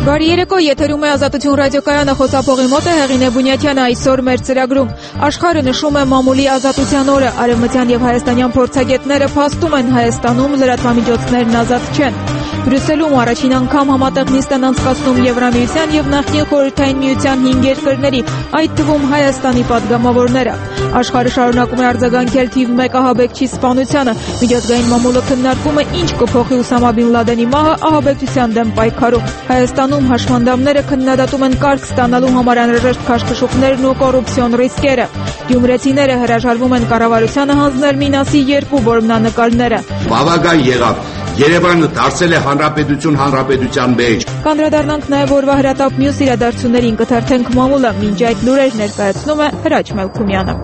Բարի երեկո, եթերում է Ազատություն ռադիոկայանը, խոսափողի մոտ է Հեղինե Բունյաթյանը։ Այսօր մեր ծրագրում աշխարհը նշում է մամուլի ազատության օրը, արևմտյան եւ հայաստանյան փորձագետները փաստում են, Հայաստանում լրատվամիջոցներն ազատ չեն։ Բրյուսելում առաջին անգամ համատեղ նիստ են անցկացնում Եվրամիության եւ նախկին Խորհրդային Միության 5 երկրների, այդ թվում Հայաստանի պատգամավորները։ Աշխարհը շարունակում է արձագանքել թիվ 1 ահաբեկչի սպանությանը։ Միջազգային մամուլը քննարկում է ինչ կփոխի Ուսամա Բին Լադենի մահը ահաբեկչության դեմ պայքարում։ Հայաստանում հաշվանդամները քննադատում են կարգ ստանալու համար անհրաժեշտ քաշքշուկներն ու կոռուպցիոն ռիսկերը։ Գյումրեցիները հրաժարվում են կառավարությանը հանձնել Մինասի 2 որմնանկարները։ Բավական եղավ։ Երևանը դարձել է հանրապետության մեջ։ Կանդրադառնանք նաև օրվա հրատապ մյուս իրադարձություններին, կթերթենք մամուլը, մինչ այդ լուրեր ներկայացնում է Հրաչ Մելքումյանը։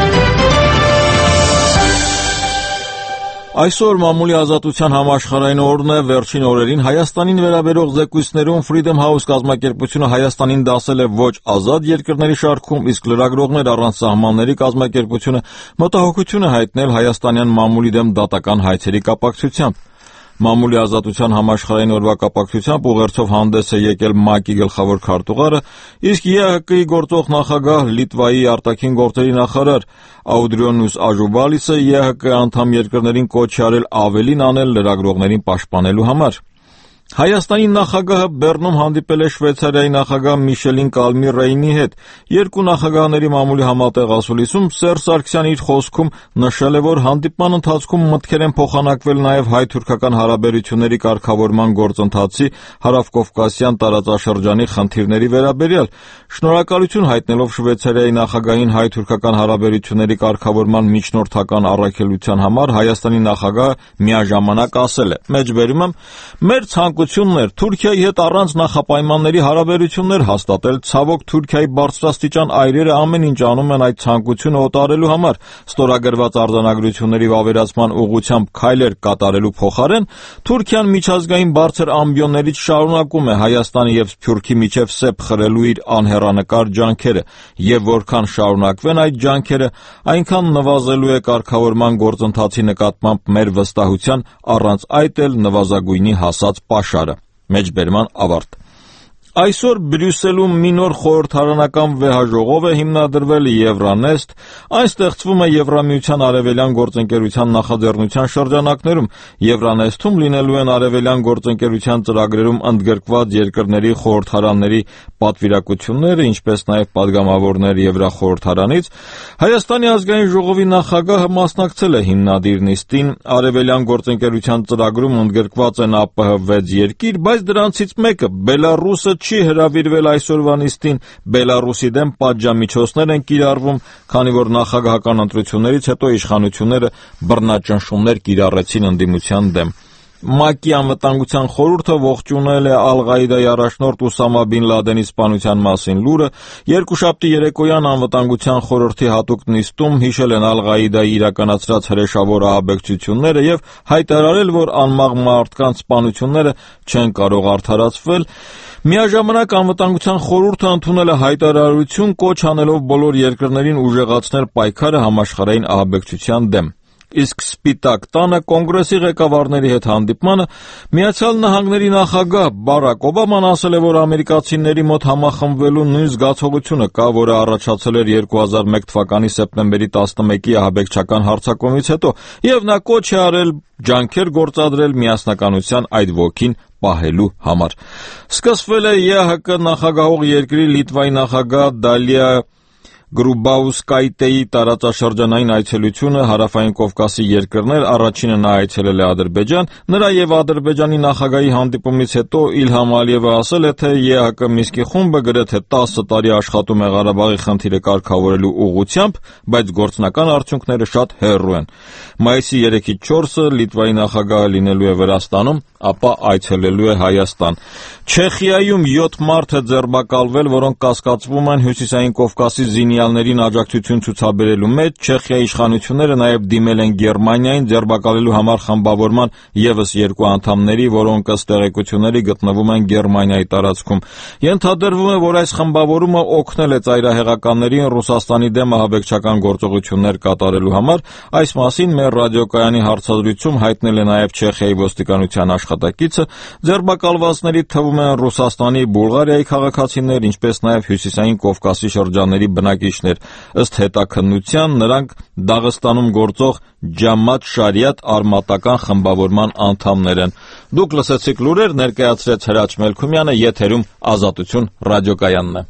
Այսօր մամուլի ազատության համաշխարհային օրն է, վերջին օրերին Հայաստանին վերաբերող զեկույցներում Freedom House կազմակերպությունը Հայաստանին դասել է ոչ ազատ երկրների շարքում, իսկ լրագրողներ առանց սահմանների կազմակերպությունը մտահոգություն է հայտնել հայաստանյան մամուլի դեմ դատական հայցերի կապակցությամբ։ Մամուլի ազատության համաշխարհային օրվա կապակցությամբ ուղերձով հանդես է եկել ՄԱԿ-ի գլխավոր քարտուղարը, իսկ ԵԱՀԿ-ի գործող նախագահ Լիտվայի արտաքին գործերի նախարար Աուդրիոնուս Աժուբալիսը ԵԱՀԿ անդամ երկրներին կոչ է արել ավելին անել լրագրողներին պաշտպանելու համար։ Հայաստանի նախագահը Բեռնում հանդիպել է Շվեյցարիայի նախագահ Միշելին Կալմի-Ռեյնի հետ։ Երկու նախագահների մամուլի համատեղ ասուլիսում Սերժ Սարգսյանը իր խոսքում նշել է, որ հանդիպման ընթացքում մտքեր են փոխանակվել նաև հայ-թուրքական հարաբերությունների կարգավորման գործընթացի հարավկովկասյան տարածաշրջանի խնդիրների վերաբերյալ։ Շնորհակալություն հայտնելով Շվեյցարիայի նախագահին հայ-թուրքական հարաբերությունների կարգավորման միջնորդական առաքելության համար, Հայաստանի նախագահը միաժամանակ ասել է. «Մեջբերում եմ, մեր ցանկությունն էր Թուրքիայի հետ առանց նախապայմանների հարաբերություններ հաստատել, ցավոք Թուրքիայի բարձրաստիճան այրերը ամեն ինչ անում են այդ ցանկությունը օտարելու համար, ստորագրված արձանագրությունների վավերացման ուղղությամբ քայլեր կատարելու փոխարեն, Թուրքիան միջազգային բարձր ամբիոններից շարունակում է Հայաստանի եւ Սփյուռքի միջև սեպ խրելու իր անհեռանկար ջանքերը, եւ որքան շարունակվեն այդ ջանքերը, այնքան նվազելու է կարգավորման գործընթացի նկատմամբ մեր վստահության, առանց այդ էլ նվազագույնի հասած պաշարը»։ Մեջբերման ավարտ։ Այսօր Բրյուսելում մի նոր խորհրդարանական վեհաժողով է հիմնադրվել Եվրանեստ, այն ստեղծվում է Եվրամիության արևելյան գործընկերության նախաձեռնության շրջանակներում։ Եվրանեստում լինելու են արևելյան գործընկերության ծրագրերում ընդգրկված երկրների խորհրդարանների պատվիրակությունները, ինչպես նաև падգամավորներ Եվրախորհրդարանից։ Հայաստանի ազգային ժողովի նախագահը մասնակցել է հիմնադիր նիստին, արևելյան գործընկերության ծրագրում ընդգրկված են ԱՊՀ 6 երկիր, բայց դրանցից մեկը Բելառուսը չի հրավիրվել այսօրվա նիստին, Բելառուսի դեմ պատժամիջոցներ են կիրառվում, քանի որ նախագահական ընտրություններից հետո իշխանությունները բռնաճնշումներ կիրառեցին ընդդիմության դեմ։ ՄԱԿ-ի անվտանգության խորհուրդը ողջունել է Ալ-Ղաիդայի առաջնորդ Ուսամա Բին Լադենի սպանության մասին լուրը, երկուշաբթի երեկոյան անվտանգության խորհրդի հատուկ նիստում հիշել են Ալ-Ղաիդայի իրականացրած հրեշավոր ահաբեկչությունները եւ հայտարարել, որ անմեղ մարդկանց սպանությունները չեն կարող արդարացվել։ Միաժամանակ անվտանգության խորհուրդը ընդունել է հայտարարություն, կոչ անելով բոլոր երկրներին ուժեղացնել պայքարը համաշխարհային ահաբեկչության դեմ։ Իսկ Սպիտակ տանը կոնգրեսի ղեկավարների հետ հանդիպմանը Միացյալ Նահանգների նախագահ Բարակ Օբաման ասել է, որ ամերիկացիների մոտ համախմբվելու նույն զգացողությունը կա, որը առաջացել էր 2001 թվականի սեպտեմբերի 11-ի ահաբեկչական հարձակումից հետո, եւ նա կոչ է արել ջանքեր գործադրել միասնականության այդ ոգին պահելու համար։ Սկսվել է ԵԱՀԿ նախագահող երկրի Լիտվայի նախագահ Դալիա Գրուբաուսկայտեի տարածաշրջանային այցելությունը հարավային Կովկասի երկրներ, առաջինը նա այցելել է Ադրբեջան, նրա եւ Ադրբեջանի նախագահի հանդիպումից հետո Իլհամ Ալիևը ասել է, թե ԵԱՀԿ Մինսկի խումբը գրեթե 10 տարի աշխատում է Ղարաբաղի խնդիրը կարգավորելու ուղղությամբ, բայց գործնական արդյունքները շատ հեռու են։ Մայիսի 3-ից 4-ը Լիտվայի նախագահը լինելու է Վրաստանում, ապա այցելելու է Հայաստան։ Չեխիայում 7 մարդ է ձերբակալվել, որոնք կասկածվում են Հյուսիսային Կովկասի Զինյա պաշտոնյալներին աջակցություն ցուցաբերելու մեջ Չեխիայի իշխանությունները նաև դիմել են Գերմանիային ձերբակալելու համար խմբավորման ևս 2 անդամների, որոնք ըստ տեղեկությունների գտնվում են Գերմանիայի տարածքում։ Ենթադրվում է, որ այս խմբավորումը օգնել է ծայրահեղականներին Ռուսաստանի դեմ ահաբեկչական գործողություններ կատարելու համար։ Այս մասին մեր ռադիոկայանի հարցազրույցում հայտնել է նաև Չեխիայի ոստիկանության աշխատակիցը։ Ձերբակալվածների թվում են Ռուսաստանի, Բուլղարիայի քաղաքացիներ, ինչպես նաև Հյուսիսային Կովկասի շրջանների բնակիչներ։ Ըստ հետաքննության նրանք Դաղստանում գործող Ջամատ Շարիաթ արմատական խմբավորման անդամներ են։ Դուք լսեցիք լուրեր, ներկայացրեց Հրաչ Մելքումյանը, եթերում Ազատություն ռադիոկայանն է։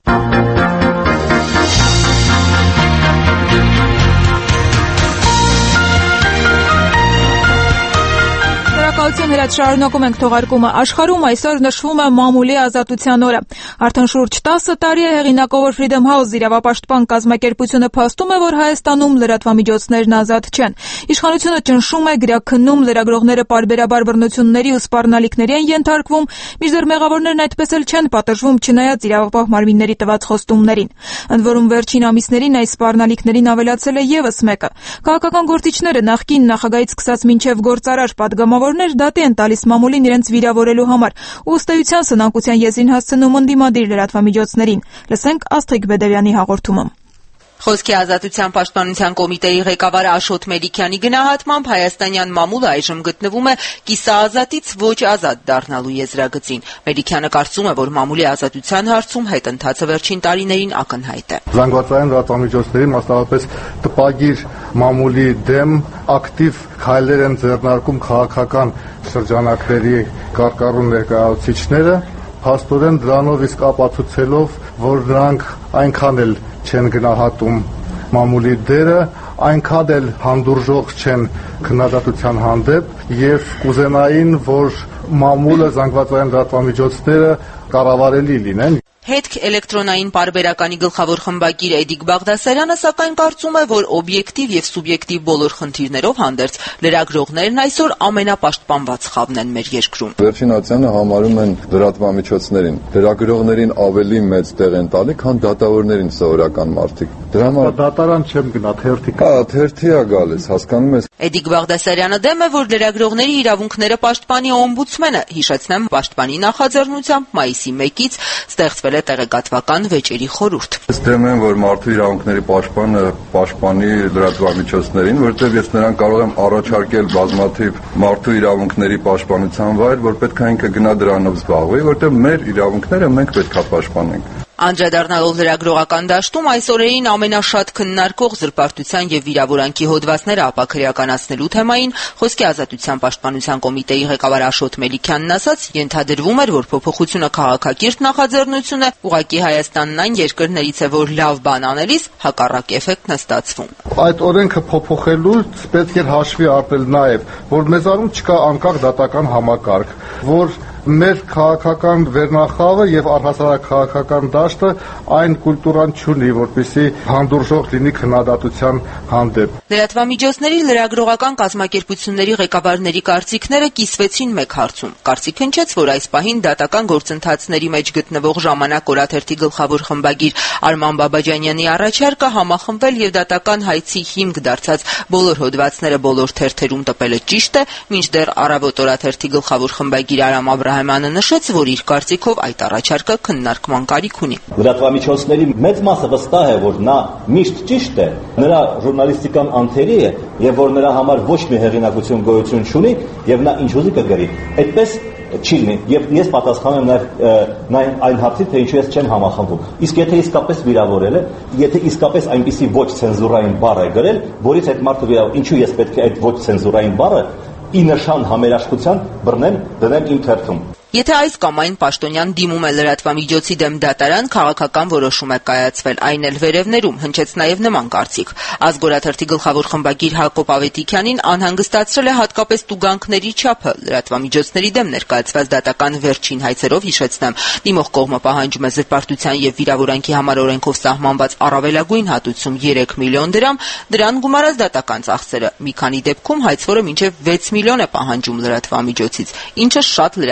Հրաչ շարունակում ենք թողարկումը։ Աշխարհում այսօր նշվում է մամուլի ազատության օրը։ Արդեն շուրջ 10 տարի է հեղինակավոր Freedom House իրավապաշտպան կազմակերպությունը փաստում է, որ Հայաստանում լրատվամիջոցներն ազատ չեն։ Իշխանությունը ճնշում է, գրաքննում, լրագրողները պարբերաբար բռնությունների ու սպառնալիքների են ենթարկվում, մինչդեռ մեղավորներն այդպես էլ չեն պատժվում, չնայած իրավապահ մարմինների տված խոստումներին։ Ընդ որում վերջին ամիսներին այս սպառնալիքներին ավելացել է ևս մեկը։ Քաղաքական գործիչները նախկին նախագահից սկսած մինչև գործարար պատգամավորներ դատի են տալիս մամուլին իրենց վիրավորելու համար ու ըստ էության սնանկության եզրին հասցնում ընդդիմադիր լրատվամիջոցներին։ Լսենք Աստղիկ Բեդևյանի հաղորդումը։ Խոսքի ազատության պաշտպանության կոմիտեի ղեկավար Աշոտ Մելիքյանի գնահատմամբ հայաստանյան մամուլը այժմ գտնվում է կիսաազատից ոչ ազատ դառնալու եզրագծին։ Մելիքյանը կարծում է, որ մամուլի ազատության հարցում հետընթացը վերջին տարիներին ակնհայտ է։ Զանգվածային լրատվամիջոցների, մասնավորապես տպագիր մամուլի դեմ ակտիվ քայլեր են ձեռնարկում քաղաքական շրջանակների կարկառուն ներկայացուցիչները, փաստորեն դրանով իսկ ապացուցելով, որ նրանք այնքան էլ չեն գնահատում մամուլի դերը, այնքան էլ հանդուրժող չեն քննադատության հանդեպ եւ կուզենային, որ մամուլը, զանգվածային լրատվամիջոցները կառավարելի լինեն։ Հետք էլեկտրոնային պարբերականի գլխավոր խմբագիր Էդիկ Բաղդասարյանը սակայն կարծում է, որ օբյեկտիվ եւ սուբյեկտիվ բոլոր խնդիրներով հանդերձ լրագրողներն այսօր ամենապաշտպանված խավն են մեր երկրում։ Վերջին ատյանը համարում են լրատվամիջոցներին։ Լրագրողներին ավելի մեծ տեղ են տալի, քան դատավորներին սովորական մարդիկ։ Դրա համար դատարան չեմ գնա, թերթի։ Թերթի է գալիս, հասկանում ես։ Էդիկ Բաղդասարյանը դեմ է, որ լրագրողների իրավունքները պաշտպանի օմբուդսմենը, հիշեցնեմ, պաշտպանի նախաձեռնությամբ մայիսի 1-ից ստեղծվել է տեղեկատվական վեճերի խորհուրդ։ Ես դեմ եմ, որ մարդու իրավունքների պաշտպանը պաշտպանի լրատվամիջոցներին, որտեղ ես նրան կարող եմ առաջարկել բազմաթիվ մարդու իրավունքների պաշտպանության վայր, որ պետք է ինքը գնա դրանով զբաղվի, որտեղ մեր իրավունքները մենք պետք է պաշտպանենք։ Անդրադառնալով լրագրողական դաշտում այս օրերին ամենաշատ քննարկող զրպարտության եւ վիրավորանքի հոդվածները ապաքրեականացնելու թեմային խոսքի ազատության պաշտպանության կոմիտեի ղեկավար Աշոտ Մելիքյանն ասաց, ենթադրվում էր, որ փոփոխությունը քաղաքակիրթ նախաձեռնություն է, ուղղակի Հայաստանն այն երկրներից է, որ լավ բան անելիս հակառակ էֆեկտն է ստացվում։ Այդ օրենքը փոփոխելուց պետք է հաշվի առնել նաեւ, որ մեզանում չկա անկախ դատական համակարգ, որ մեր քաղաքական վերնախավը եւ առհասարակ քաղաքական դաշտը այն կուլտուրան չունի, որպեսզի հանդուրժող լինի քննադատության հանդեպ։ Լրատվամիջոցների լրագրողական կազմակերպությունների ղեկավարների կարծիքները կիսվեցին մեկ հարցում։ Կարծիք հնչեց, որ այս պահին դատական գործընթացների մեջ գտնվող Ժամանակ օրաթերթի գլխավոր խմբագիր Արման Բաբաջանյանի առաջարկը համախմբվել եւ դատական հայցի հիմք դարձած բոլոր հոդվածները բոլոր թերթերում տպելը ճիշտ է, մինչդեռ Առավոտ օրաթերթի գլխավոր խմբագիր Արամ Աբրահամյանը նշեց, որ իր կարծիքով այդ առաջարկը քննարկման կարիք ունի։ Լրատվամիջոցների մեծ մասը վստահ է, որ նա միշտ ճիշտ է, նրա ժուրնալիստիկան անթերի է եւ որ նրա համար ոչ մի հեղինակություն գոյություն չունի եւ նա ինչ ուզի կգրի։ Այդպես չի լինի եւ ես պատասխանում եմ նաեւ այն հարցին, թե ինչու ես չեմ համախմբում։ Իսկ եթե իսկապես վիրավորել է, եթե իսկապես այնպիսի ոչ ցենզուրային բառ է գրել, որից այդ մարդը վիրավոր, ինչու ես պետք է այդ ոչ ցենզուրային բառը ի նշան համերաշխության բռնեմ, դնեմ իմ թերթում։ Եթե այս կամ այն պաշտոնյան դիմում է լրատվամիջոցի դեմ դատարան, քաղաքական որոշում է կայացվել, այն էլ վերևներում, հնչեց նաև նման կարծիք։ Ազգորաթերթի գլխավոր խմբագիր Հակոբ Ավետիքյանին անհանգստացրել է հատկապես տուգանքների չափը։ Լրատվամիջոցների դեմ ներկայացված դատական վերջին հայցերով հիշեցնեմ, դիմող կողմը պահանջում է զրպարտության եւ վիրավորանքի համար օրենքով սահմանված առավելագույն հատուցում 3 միլիոն դրամ, դրան գումարած դատական ծախսերը։ Մի քանի դեպքում հայցվորը մինչև 6 միլիոն է պահանջում լրատվամիջոցից, ինչը շատ լրագրողների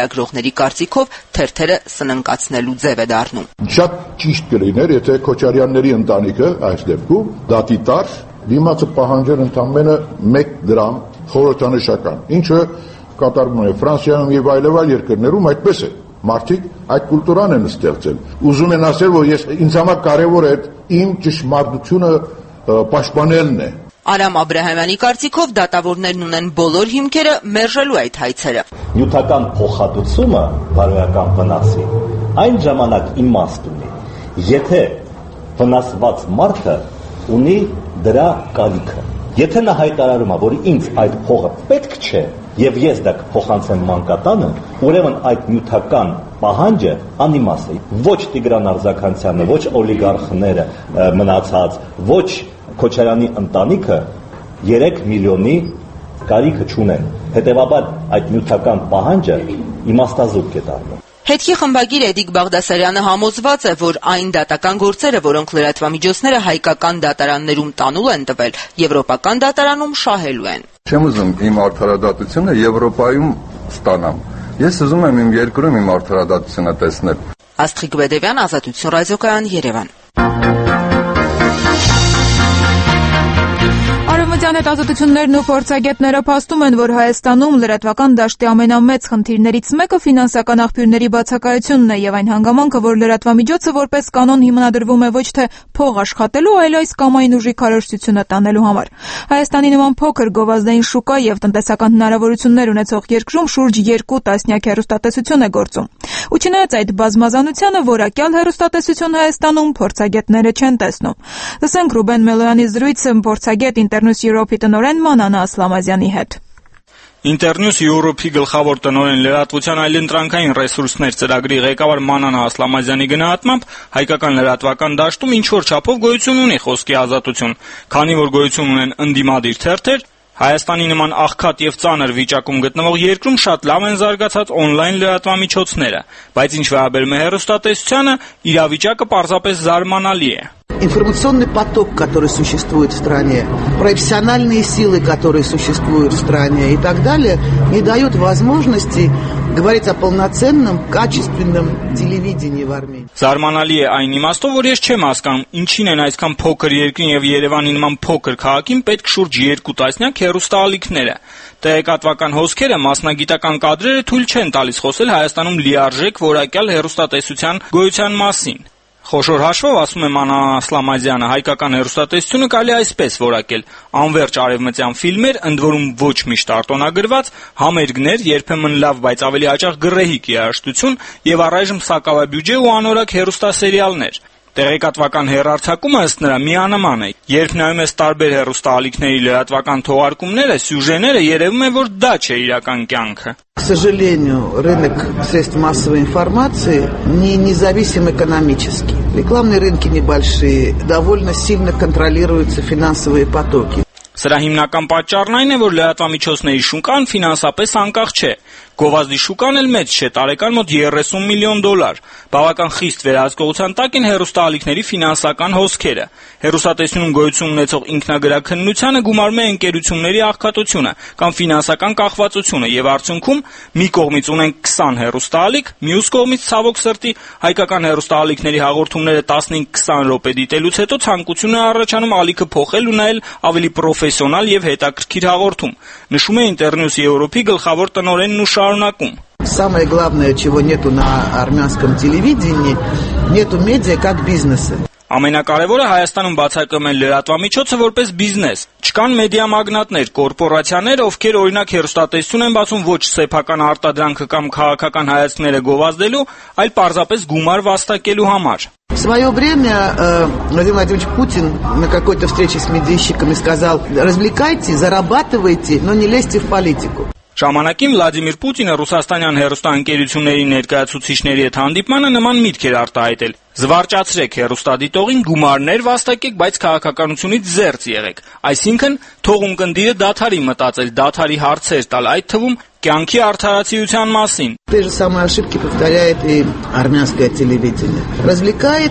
հեղինակների կարծիքով թերթերը սննկացնելու ձև է դառնում։ Շատ ճիշտ կլիներ, եթե Քոչարյանների ընտանիքը այս դեպքում դատի տար, դիմացը պահանջեր ընդամենը 1 դրամ խորհրդանշական, ինչը կատարվում է Ֆրանսիայում եւ այլ երկրներում այդպես է։ Մարդիկ այդ կուլտուրան են ստեղծել։ Ուզում են ասել, որ ինձ համար կարևոր է իմ ճշմարտությունը պաշտպանելն է։ Արամ Աբրահամյանի կարծիքով դատավորներն ունեն բոլոր հիմքերը մերժելու այդ հայցերը։ Նյութական փոխհատուցումը բարոյական վնասի այն ժամանակ իմաստ ունի, եթե վնասված մարդը ունի դրա կարիքը։ Եթե նա հայտարարում է, որ ինձ այդ փողը պետք չէ, եւ ես դա կփոխանցեմ մանկատանը, ուրեմն այդ նյութական պահանջը անիմաստ է։ Ոչ Տիգրան Արզականցյանը, ոչ օլիգարխները մնացած, ոչ Քոչարյանի ընտանիքը 3 միլիոնի կարիքը չունեն։ Հետևաբար այդ նյութական պահանջը իմաստազուրկ է դառնում։ Հետքի խմբագիր Էդիկ Բաղդասարյանը համոզված է, որ այն դատական գործերը, որոնք լրատվամիջոցները հայկական դատարաններում տանուլ են տվել, եվրոպական դատարանում շահելու են։ Չեմ ուզում իմ արդարադատությունը Եվրոպայում ստանամ։ Ես ուզում եմ իմ երկրում իմ արդարադատությունը տեսնել։ Աստղիկ Բեդևյան, Ազատություն ռադիոկայան, Երևան։ Արևմտյան հետազոտություններն ու փորձագետները փաստում են, որ Հայաստանում լրատվական դաշտի ամենամեծ խնդիրներից մեկը ֆինանսական աղբյուրների բացակայությունն է եւ այն հանգամանքը, որ լրատվամիջոցը որպես կանոն հիմնադրվում է ոչ թե փող աշխատելու, այլ այս կամային ուժի քարոզությունը տանելու համար։ Հայաստանի նման փոքր գովազդային շուկա եւ տնտեսական հնարավորություններ ունեցող երկրում շուրջ 2 տասնյակ հեռուստատեսություն է գործում։ Ու չնայած այդ բազմազանությանը, որակյալ հեռուստատեսություն Հայաստանում փորձագետները չեն տեսնում։ Լսենք Ռուբեն Մելոյանի զրույցը փորձագետ Internews Europe-ի տնօրեն Մանանա Ասլամազյանի հետ։ Internews Europe-ի գլխավոր տնօրեն լրատվության այլընտրանքային ռեսուրսներ ծրագրի ղեկավար Մանանա Ասլամազյանի գնահատմամբ հայկական լրատվական դաշտում ինչ որ չափով գոյություն ունի խոսքի ազատություն, քանի որ գոյություն ունեն ընդդիմադիր թերթեր, Հայաստանի նման աղքատ եւ ծանր վիճակում գտնվող երկրում շատ լավ են զարգացած օնլայն լրատվամիջոցները, բայց ինչ վերաբերում է հեռուստատեսությանը, իրավիճակը պարզապես զարմանալի է։ Информационный поток, который существует в стране, профессиональные силы, которые существуют в стране и так далее, не дают возможности говорить о полноценном, качественном телевидении в Армении. Զարմանալի է այն իմաստով, որ ես չեմ հասկանում, ինչին են այսքան փոքր երկրին եւ Երևանի նման փոքր քաղաքին պետք շուրջ 2 տասնյակ հեռուստաալիքները։ Տեղեկատվական հոսքերը, մասնագիտական կադրերը թույլ չեն տալիս խոսել Հայաստանում լիարժեք որակյալ հեռուստատեսության գոյության մասին։ Խոշոր հաշվով, ասում է Մանանա Ասլամազյանը, հայկական հեռուստատեսությունը կարելի այսպես որակել. անվերջ արևմտյան ֆիլմեր, ընդ որում ոչ միշտ արտոնագրված, համերգներ, երբեմն լավ, բայց ավելի հաճախ գռեհիկ երաժշտություն եւ առայժմ սակավաբյուջե ու անորակ հեռուստասերիալներ։ Տեղեկատվական հեռարձակումը ըստ նրա միանման է։ Երբ նայում ես տարբեր հեռուստաալիքների լրատվական թողարկումները, սյուժեները, երևում է, որ դա չէ իրական կյանքը։ К сожалению, рынок средств массовой информации не независим экономически. Рекламные рынки небольшие, довольно сильно контролируются финансовые потоки. Սրա հիմնական պատճառն այն է, որ լրատվամիջոցների շուկան ֆինանսապես անկախ չէ։ Գովազդի շուկան էլ մեծ չէ, տարեկան մոտ $30 միլիոն։ Բավական խիստ վերահսկողության տակ են հեռուստաալիքների ֆինանսական հոսքերը։ Հեռուստատեսությունում գոյություն ունեցող ինքնագրաքննությանը գումարում է ընկերությունների աղքատությունը կամ ֆինանսական կախվածությունը եւ արդյունքում մի կողմից ունենք 20 հեռուստաալիք, մյուս կողմից ցավոք սրտի հայկական հեռուստաալիքների հաղորդումները 15-20 րոպե դիտելուց հետո ցանկություն է առաջանում ալիքը փոխել ու նայել ավելի պրոֆեսիոնալ եւ հետաքրքիր հաղորդում, նշում է Internews Europe-ի գլխավոր տնօրենն ու շարունակում։ Самое главное, чего нету на армянском телевидении, нету медиа как бизнеса. Ամենակարևորը Հայաստանում բացակայում են լրատվամիջոցը որպես բիզնես։ Չկան մեդիա մագնատներ, կորպորացիաներ, ովքեր օրինակ հեռուստատեսություն են բացում ոչ սեփական արտադրանքը կամ քաղաքական հայացքները գովազդելու, այլ պարզապես գումար վաստակելու համար։ В свое время Владимир Владимирович Путин на какой-то встрече с медийщиками сказал: развлекайте, зарабатывайте, но не лезьте в политику. Ժամանակին Վլադիմիր Պուտինը ռուսաստանյան հեռուստաընկերությունների ներկայացուցիչների հետ հանդիպմանը նման միտք էր արտահայտել. զվարճացրեք հեռուստադիտողին, գումարներ վաստակեք, բայց քաղաքականությունից զերծ եղեք։ Այսինքն, թող ունկնդիրը դադարի մտածել, դադարի հարցեր տալ, այդ թվում կյանքի արդարացիության մասին։ Те же самые ошибки повторяет и армянское телевидение. Развлекает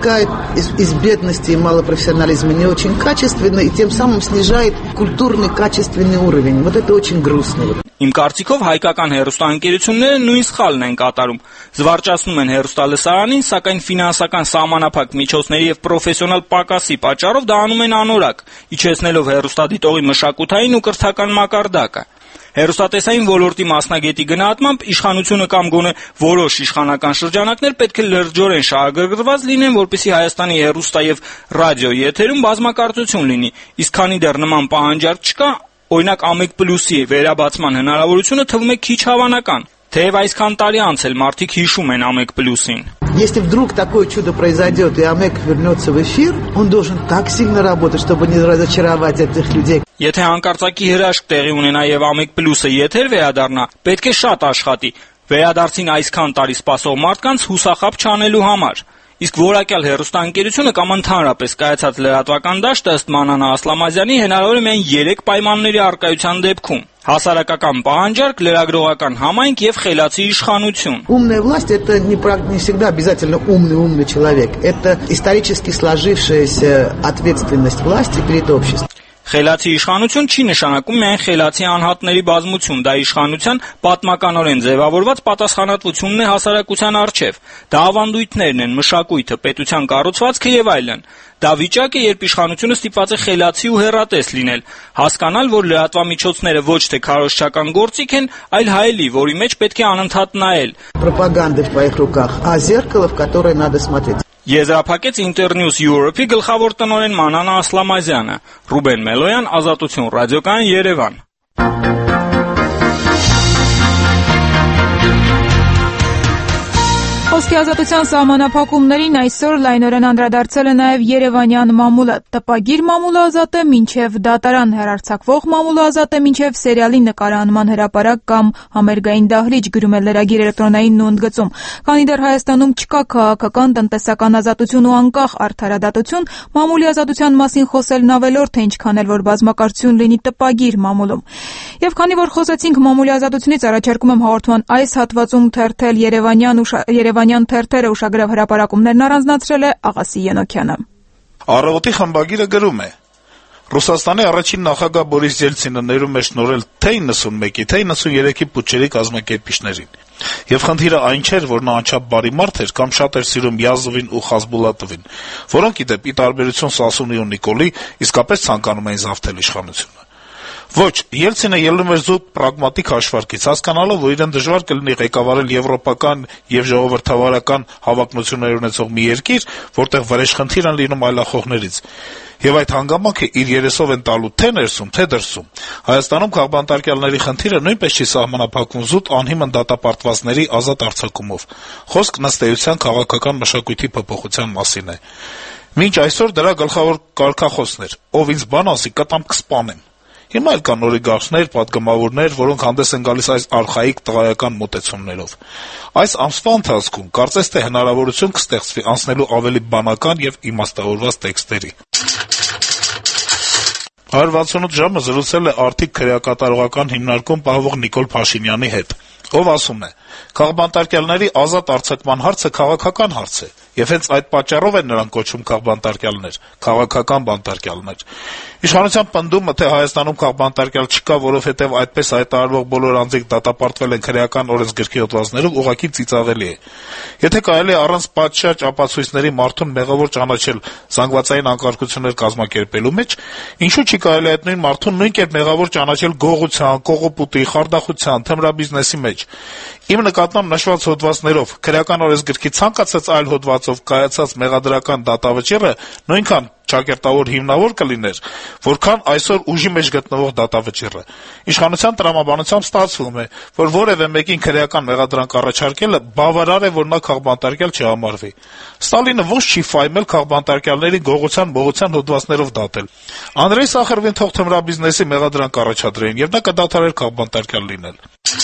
из бедности и малопрофессионализма не очень качественно и тем самым снижает культурный качественный уровень. Вот это очень грустно. Իմ կարծիքով հայկական հեռուստաընկերությունները նույն սխալն են կատարում. զվարճացնում են հեռուստալսարանին, սակայն ֆինանսական սահմանափակ միջոցների եւ պրոֆեսիոնալ պակասի պատճառով դա անում են անորակ, իջեցնելով հեռուստադիտողի մշակութային ու կրթական մակարդակը։ Հեռուստատեսային ոլորտի մասնագետի գնահատմամբ իշխանությունը կամ գոնե որոշ իշխանական շրջանակներ պետք է լրջորեն շահագրգռված լինեն, որպեսզի Հայաստանի հեռուստա եւ ռադիո եթերում բազմակարծություն լինի, իսկ քանի դեռ нման պահանջարկ չկա, օրինակ Ամեկ+-ի վերաբացման հնարավորությունը թվում է քիչ հավանական, թեև այսքան տարի անց էլ մարդիկ հիշում են Ամեկ+-ին։ Если вдруг такое чудо произойдет и АМЭК вернется в эфир, он должен так сильно работать, чтобы не разочаровать этих людей. Եթե հանկարծակի հրաշք տեղի ունենա եւ Ամեկ+-ը եթեր վերադառնա, պետք է շատ աշխատի վերադարձին այսքան տարի սպասող մարդկանց հուսախաբ չանելու համար։ Իսկ որակյալ հեռուստաընկերությունը կամ ընդհանրապես կայացած լրատվական դաշտը ըստ Մանանա Ասլամազյանի հնարավոր է միայն 3 պայմանների առկայության դեպքում. հասարակական պահանջարկ, լրագրողական համայնք եւ խելացի իշխանություն։ Умная власть – это не всегда обязательно умный человек. Это исторически сложившаяся ответственность власти перед обществом. Խելացի իշխանություն չի նշանակում միայն խելացի անհատների բազմություն, դա իշխանության պատմականորեն ձևավորված պատասխանատվությունն է հասարակության առջև։ Դա ավանդույթներն են, մշակույթը, պետության կառուցվածքը եւ այլն։ Դա վիճակ է, երբ իշխանությունը ստիպված է խելացի ու հեռատես լինել, հասկանալ, որ լրատվամիջոցները ոչ թե քարոզչական գործիք են, այլ հայելի, որի մեջ պետք է անընդհատ նայել։ Пропаганда в твоих руках, а зеркало, в которое надо смотреть. Եզրափակեց Internews Europe-ի գլխավոր տնօրեն Մանանա Ասլամազյանը։ Ռուբեն Մելոյան, Ազատություն, Ռադիոկայան, Երևան։ Խոսքի ազատության սահմանափակումներին այսօր լայնորեն անդրադարձել է նաև Երևանյան մամուլը։ Տպագիր մամուլը ազատ է մինչև դատարան, հեռարձակվող մամուլը ազատ է մինչև սերիալի նկարանման հրապարակ կամ համերգային դահլիճ, գրում է լրագիր էլեկտրոնային նույն գծում։ Քանի դեռ Հայաստանում չկա քաղաքական, տնտեսական ազատություն ու անկախ արդարադատություն, մամուլի ազատության մասին խոսելն ավելորդ է, ինչքան էլ որ բազմակարծություն լինի տպագիր մամուլում։ Եվ քանի որ խոսեցինք մամուլի ազատությունից, առաջարկում եմ հաղորդման այս հատվածում թերթել Երևանյան թերթերը ուշագրավ հրապարակումներն առանձնացրել է Աղասի Ենոքյանը։ Առավոտի խմբագիրը գրում է. Ռուսաստանի առաջին նախագահ Բորիս Ելցինը ներում է շնորհել թե 91-ի, թե 93-ի պուտչերի կազմակերպիչներին։ Եվ խնդիրը այն չէր, որ նա անչափ բարի մարդ էր կամ շատ էր սիրում Յազովին ու Խազբուլատովին, որոնք ի դեպ ի տարբերություն Սասունի ու Նիկոլի իսկապես ցանկանում էին զավթել իշխանությունը։ Ոչ, Ելցինը ելնում էր զուտ պրագմատիկ հաշվարկից, հասկանալով, որ իրեն դժվար կլինի ղեկավարել եվրոպական եւ ժողովրդավարական հավակնություններ ունեցող մի երկիր, որտեղ վրեժխնդիր են լինում այլախոհներից։ Եվ այդ հանգամանքը իր երեսով են տալու թե ներսում, թե դրսում։ Հայաստանում քաղբանտարկյալների խնդիրը նույնպես չի սահմանափակվում զուտ անհիմն դատապարտվածների ազատ արձակումով։ Խոսքն ըստ էության քաղաքական մշակույթի փոփոխության մասին է։ Մինչ այսօր դրա գլխավոր կարգախոսն էր. ով ինձ բան ասի, կտամ կսպանեմ։ Հիմա էլ կան օրիգարխներ, պատգամավորներ, որոնք հանդես են գալիս այս արխայիկ տղայական մոտեցումներով։ Այս ամսվա ընթացքում կարծես թե հնարավորություն կստեղծվի անցնելու ավելի բանական եւ իմաստավորված տեքստերի։ 168 ժամը զրուցել է Արթիկ քրեակատարողական հիմնարկում պահվող Նիկոլ Փաշինյանի հետ, ով ասում է. քաղբանտարկյալների ազատ արձակման հարցը քաղաքական հարց է, եւ հենց այդ պատճառով են նրանք կոչվում քաղբանտարկյալներ, քաղաքական բանտարկյալներ։ Իշխանության պնդումը, թե Հայաստանում քաղբանտարկյալ չկա, որովհետեւ այդպես հայտարարվող բոլոր անձիկ դատապարտվել են քրեական օրենսգրքի հոդվածներով, ուղղակի ծիծաղելի է։ Եթե կարելի է առանց պատշաճ ապացույցների մարդուն մեղավոր ճանաչել զանգվածային անկարգություններ կազմակերպելու մեջ, ինչու՞ չի կարելի այդ նույն մարդուն նույն կերպ մեղավոր ճանաչել գողության, կողոպուտի, խարդախության, թմրաբիզնեսի մեջ։ Իմ նկատմամբ նշված հոդվածներով քրեական օրենսգրքի ցանկացած այլ հոդվածով կայացած մեղադրական դատավճիռը նույնքան ճակերտավոր հիմնավոր կլիներ, որքան այսօր ուժի մեջ գտնվող դատավճիռը։ Իշխանության տրամաբանությամբ ստացվում է, որ որևէ մեկին քրեական մեղադրանք առաջարկելը բավարար է, որ նա քաղբանտարկյալ չհամարվի։ Ստալինը ոչ չի ֆայմել քաղբանտարկյալների գողության, մողության հոդվածներով դատել։ Անդրեյ Սախարովին թող թմրաբիզնեսի մեղադրանք առաջադրեն, եւ նա կդադարեր քաղբանտարկյալ լինել։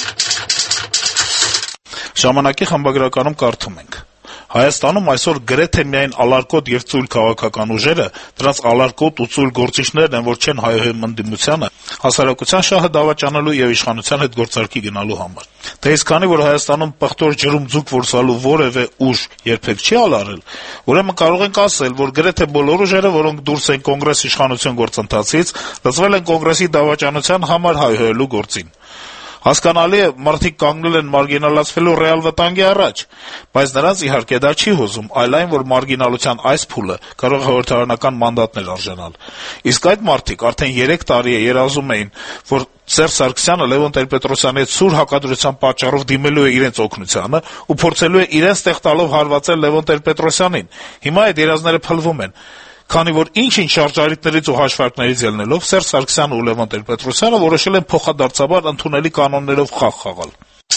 Ժամանակի խմբագրականում կարդում ենք. Հայաստանում այսօր գրեթե միայն ալարկոտ եւ ծույլ քաղաքական ուժերը, դրանց ալարկոտ ու ծույլ գործիչներն են, որ չեն հայհոյում ընդդիմությանը, հասարակության շահը դավաճանելու եւ իշխանության հետ գործարքի գնալու համար։ Թե իսկ քանի որ Հայաստանում պղտոր ջրում ձուկ որսալու որևէ ուժ երբեք չի ալարել, ուրեմն կարող ենք ասել, որ գրեթե բոլոր ուժերը, որոնք դուրս են կոնգրես իշխանություն գործընթացից, լծվել են կոնգրեսի դավաճանության համար հայհոյելու գործին։ Հասկանալի է, մարդիկ կանգնել են մարգինալացվելու ռեալ վտանգի առաջ, բայց նրանց իհարկե դա չի հուզում, այլ այն, որ մարգինալության այս փուլը կարող է խորհրդարանական մանդատներ արժանալ։ Իսկ այդ մարդիկ արդեն 3 տարի է երազում էին, որ Սերժ Սարգսյանը Լևոն Տեր-Պետրոսյանի հետ սուր հակադրության պատճառով դիմելու է իրենց օգնությանը ու փորձելու է իրենց տեղ տալով հարվածել Լևոն Տեր-Պետրոսյանին։ Հիմա այդ երազները փլվում են, քանի որ ինչ-ինչ շարժարիտներից ու հաշվարկներից ելնելով Սերժ Սարգսյանը ու Լևոն Տեր-Պետրոսյանը որոշել են փոխադարձաբար ընդունելի կանոններով խաղ խաղալ։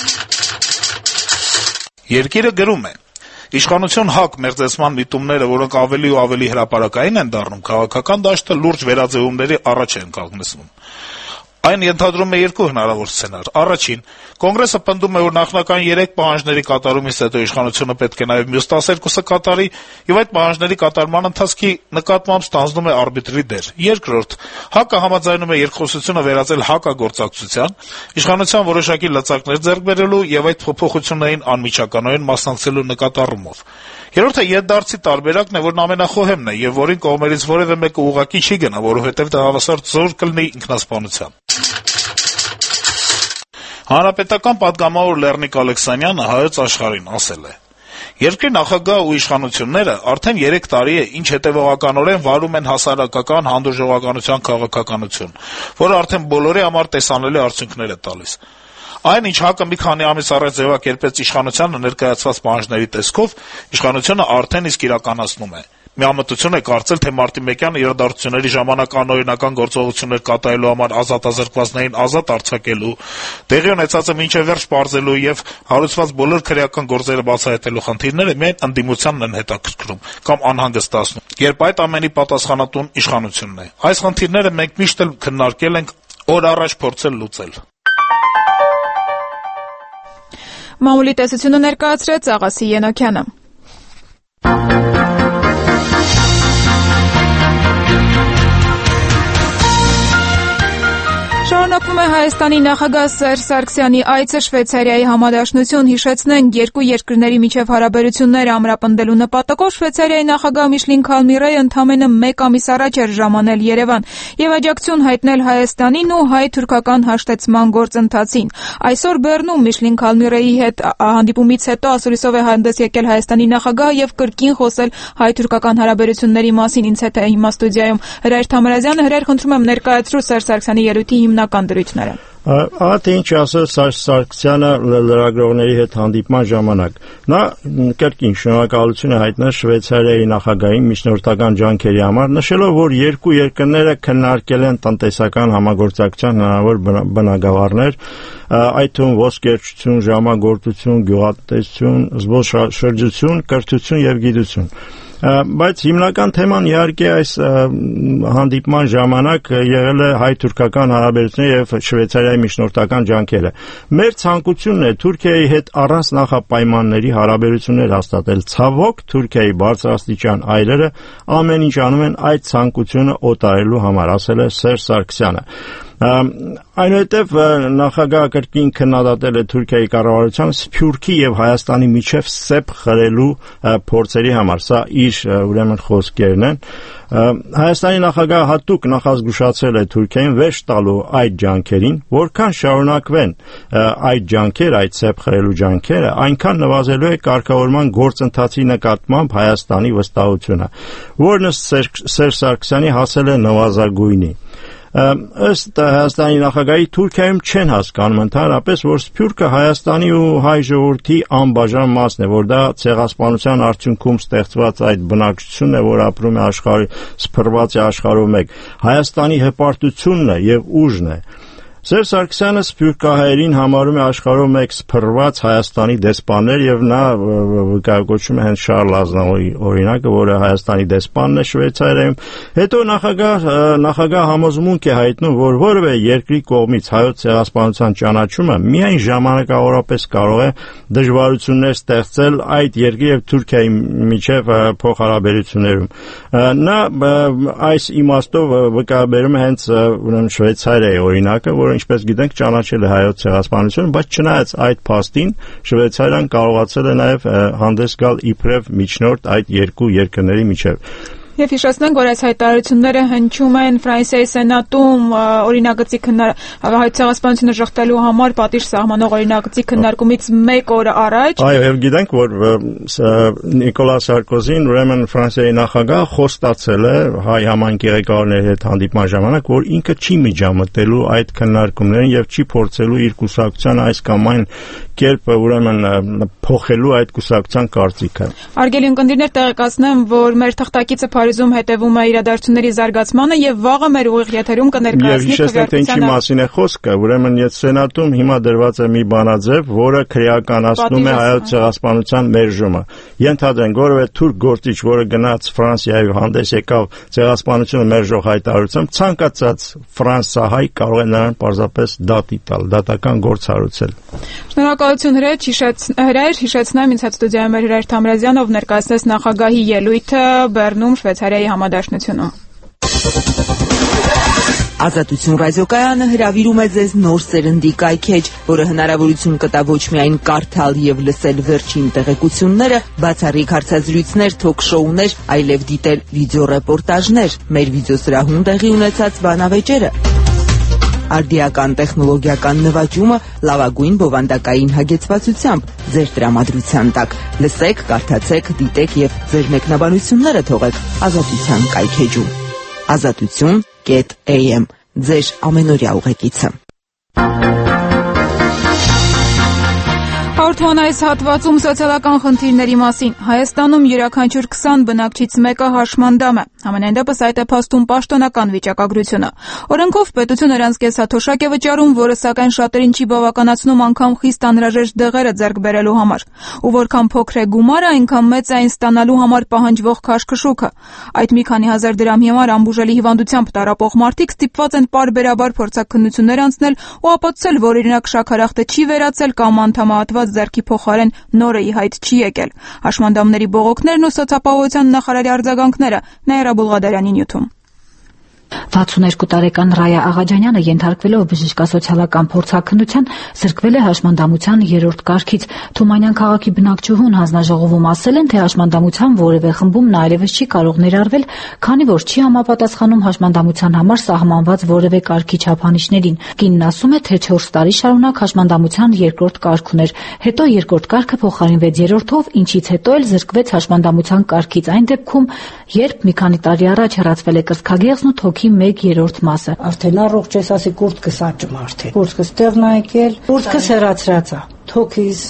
Երկիրը գրում է. Իշխանություն ՀԱԿ մերձեցման միտումները, որոնք ավելի ու ավելի հրապարակային են դառնում, քաղաքական դաշտը լուրջ վերաձևումների առաջ են կանգնեցնում։ Այն ենթադրում է 2 հնարավոր սցենար։ Առաջին, Կոնգրեսը պնդում է, որ նախնական 3 պահանջների կատարումից հետո իշխանությունը պետք է նաև մյուս 12-ը կատարի, եւ այդ պահանջների կատարման ընթացքի նկատմամբ ստանձնում է արբիտրի դեր։ Երկրորդ, ՀԱԿ-ը համաձայնում է երկխոսությունը վերածել հակագործակցության, իշխանության որոշակի լծակներ ձեռք բերելու եւ այդ փոփոխություններին անմիջականորեն մասնակցելու նկատառումով։ Երրորդը ետդարձի տարբերակն է, որն ամենախոհեմն է եւ որին կողմերից որևէ մեկը ուղղակի չի գնա, որովհետեւ դա հավասար զոր կլինի ինքնասպանության։ Հանրապետական պատգամավոր Լեռնիկ Ալեքսանյանը Հայոց Աշխարհին ասել է. Երկրի նախագահ ու իշխանությունները արդեն 3 տարի է ինչ հետևողականորեն վարում են հասարակական հանդուրժողականության քաղաքականություն, որը արդեն բոլորի համար տեսանելի արդյունքներ է տալիս։ Այն, ինչ ՀԱԿ-ը մի քանի ամիս առաջ ձևակերպեց իշխանությանը ներկայացված պահանջների տեսքով, իշխանությունը արդեն իսկ իրականացնում է։ Միամտություն է կարծել, թե մարտի 1-յան իրադարձությունների ժամանակ անօրինական գործողություններ կատարելու համար ազատազրկվածներին ազատ արձակելու, տեղի ունեցածը մինչև վերջ պարզելու եւ հարուցված բոլոր քրեական գործերը բացահայտելու խնդիրները միայն ընդդիմությանն են հետաքրքրում կամ անհանգստացնում, երբ այդ ամենի պատասխանատուն իշխանությունն է։ Այս խնդիրները մենք միշտ էլ քննարկել ենք, օր առաջ փորձել լուծել։ Մամուլի տեսությունը ներկայացրեց Աղասի Ենոքյանը։ Շարունակվում է Հայաստանի նախագահ Սերժ Սարգսյանի այցը Շվեյցարիայի համադաշնություն, հիշեցնենք, 2 երկրների միջև հարաբերությունները ամրապնդելու նպատակով Շվեյցարիայի նախագահ Միշլին Քալմիրեյը ընդամենը 1 ամիս առաջ էր ժամանել Երևան եւ աջակցություն հայտնել Հայաստանին ու հայ-թուրքական հաշտեցման գործընթացին։ Այսօր Բեռնում Միշլին Քալմիրեյի հետ հանդիպումից հետո ասուլիսով է հանդես եկել Հայաստանի նախագահը եւ կրկին խոսել հայ-թուրքական հարաբերությունների մասին։ Ինձ հետ է հիմա ստուդիայում Հրայր Թամարազյանը։ Հրայր, խնդրում եմ ներկայացրու Սերժ Սարգսյանի ելույթի հիմնական դրույթները։ Ահա ինչ ասել Սերժ Սարգսյանը լրագրողների հետ հանդիպման ժամանակ։ Նա կրկին շնորհակալություն է հայտնել Շվեյցարիայի նախագահին միջնորդական ջանքերի համար, նշելով, որ 2 երկրները քննարկել են տնտեսական համագործակցության հնարավոր բնագավառներ, այդ թվում ոսկերչություն, ժամագործություն, գյուղատնտեսություն, զբոսաշրջություն, կրթություն եւ գիտություն։ Բայց հիմնական թեման իհարկե այս հանդիպման ժամանակ եղել է հայ-թուրքական հարաբերությունները եւ Շվեյցարիայի միջնորդական ջանքերը։ Մեր ցանկությունն է Թուրքիայի հետ առանց նախապայմանների հարաբերություններ հաստատել։ Ցավոք, Թուրքիայի բարձրաստիճան այրերը ամեն ինչ անում են այդ ցանկությունը օտարելու համար, ասել է Սերժ Սարգսյանը։ Այնուհետև նախագահը կրկին քննադատել է Թուրքիայի կառավարության Սփյուռքի եւ Հայաստանի միջև սեպ խրելու փորձերի համար։ Սա իր ուրեմն խոսքերն են։ Հայաստանի նախագահը հատուկ նախազգուշացրել է Թուրքիային վերջ տալու այդ ջանքերին, որքան շարունակվեն այդ ջանքերը, այդ սեպ խրելու ջանքերը, այնքան նվազելու է կարգավորման գործընթացի նկատմամբ Հայաստանի վստահությունը, որն Սերժ Սարգսյանի հասել է նվազագույնի։ Ըստ Հայաստանի նախագահի Թուրքիայում չեն հասկանում ընդհանրապես, որ Սփյուռքը Հայաստանի ու հայ ժողովրդի անբաժան մասն է, որ դա ցեղասպանության արդյունքում ստեղծված այդ բնակչությունն է, որ ապրում է աշխարհի, սփռված է աշխարհով մեկ, Հայաստանի հպարտությունն է եւ ուժն է։ Սերժ Սարգսյանը սփյուռքահայերին համարում է աշխարհով մեկ սփռված Հայաստանի դեսպաններ եւ նա կոչում է հենց Շարլ Ազնավուրի օրինակը, որը Հայաստանի դեսպանն է Շվեյցարիայում։ Հետո նախագահ համոզմունք է հայտնում, որ որևէ երկրի կողմից հայոց ցեղասպանության ճանաչումը միայն ժամանակավորապես կարող է դժվարություններ ստեղծել այդ երկրի եւ Թուրքիայի միջև փոխհարաբերություններում։ Նա այս իմաստով վկայաբերում է հենց ուրեմն Շվեյցարիայի օրինակը, որը ինչպես գիտենք ճանաչել է հայոց ցեղասպանությունը, բայց չնայած այդ փաստին Շվեյցարիան կարողացել է նաև հանդես գալ իբրև միջնորդ այդ 2 երկրների միջև։ Եվ հիշեցնենք, որ այս հայտարարությունները հնչում են Ֆրանսիայի Սենատում օրինագծի Հայոց ցեղասպանությունը շղթելու համար պատիժ սահմանող օրինագծի քննարկումից 1 օր առաջ։ Այո, եւ գիտենք, որ Նիկոլա Սարկոզին, ուրեմն Ֆրանսիայի նախագահ, խոստացել է հայ համայնքի ղեկավարների հետ հանդիպման ժամանակ, որ ինքը չի միջամտելու այդ քննարկումներին եւ չի փորձելու իր կուսակցության այս կամ այն կերպը ուրեմն փոխելու այդ կուսակցության կարծիքը։ Արգելի ունկնդիրներ, տեղեկացնեմ, որ մեր թղթակիցը Փարիզում հետևում է իրադարձությունների զարգացմանը եւ վաղը մեր ուղիղ եթերում կներկայացնի քվեարկության մասին է խոսքը, ուրեմն եթե Սենատում հիմա դրված է մի բանաձև, որը քրեականացնում է հայոց ցեղասպանության մերժումը։ Ենթադրենք, որևէ թուրք գործիչ, որը գնաց Ֆրանսիայով հանդես եկավ ցեղասպանությունը մերժող հայտարարությամբ, ցանկացած ֆրանսահայ կարող է նրան պարզապես դատի տալ, դատական գործ հարուցել։ Շնորհակալություն հրայր, հիշեցնեմ ինձ հետ ստուդիայում էր Հրայր Թամրազյանը, ով ներկայացնեց նախագահի ելույթը Բեռնում Շվեյցարիայի համադաշնությունում։ Ազատություն ռադիոկայանը հրավիրում է ձեզ նոր սերնդի կայքեջ, որը հնարավորություն կտա ոչ միայն կարդալ եւ լսել վերջին տեղեկությունները, բացառիկ հարցազրույցներ, թոք-շոուներ, այլև դիտել վիդեոռեպորտաժներ, մեր վիդեոսրահում տեղի ունեցած բանավեճերը, արդիական տեխնոլոգիական նվաճումը լավագույն բովանդակային հագեցվածությամբ ձեր տրամադրության տակ։ Լսեք, կարդացեք, դիտեք եւ ձեր մեկնաբանությունները թողեք Ազատության կայքեջում։ Azatutun.am ձեր ամենօրյա ուղեկիցը։ Հաղորդման այս հատվածում սոցիալական խնդիրների մասին։ Հայաստանում յուրաքանչյուր 20 բնակչից մեկը հաշմանդամ է։ Համենայն դեպս այդ է փաստում պաշտոնական վիճակագրությունը։ Օրենքով պետությունը նրանց կեսաթոշակ է վճարում, որը սակայն շատերին չի բավականացնում անգամ խիստ անհրաժեշտ դեղերը ձեռք բերելու համար։ Ու որքան փոքր է գումարը, այնքան մեծ է այն ստանալու համար պահանջվող քաշքշուկը։ Այդ մի քանի հազար դրամի համար ամբուժելի հիվանդությամբ տառապող մարդիկ ստիպված են պարբերաբար փորձաքննություններ անցնել ու ապացուցել, որ իրենք շաքարախտը չի վերացել կամ անդամահատված ձեռքի փոխարեն նորը ի հայտ չի եկել։ Հաշմանդամների բողոքներն ու սոցիալապահովության նախարարի արձագանքները Նաիրա Բուլղադարյանի նյութում։ 62 տարեկան Ռայա Աղաջանյանը ենթարկվելով բժշկասոցիալական փորձաքննության զրկվել է հաշմանդամության 3-րդ կարգից։ Թումանյան քաղաքի բնակչուհուն հանձնաժողովում ասել են, թե հաշմանդամության որևէ խմբում նա այլևս չի կարող ներառվել, քանի որ չի համապատասխանում հաշմանդամության համար սահմանված որևէ կարգի չափանիշներին։ Կինն ասում է, թե 4 տարի շարունակ հաշմանդամության 2-րդ կարգ ուներ, հետո 2-րդ կարգը փոխարինվեց 3-րդով, ինչից հետո էլ զրկվեց հաշմանդամության կարգից այն դեպքում, երբ մի քանի տարի առաջ հեռացվել է կրծքագեղձն ու թոքի 1/3 մասը։ Արդեն առողջ ես, ասի կուրտքս աճում արդեն։ Կուրտքս տեղն է եկել, կուրտքս հեռացրած է, թոքիս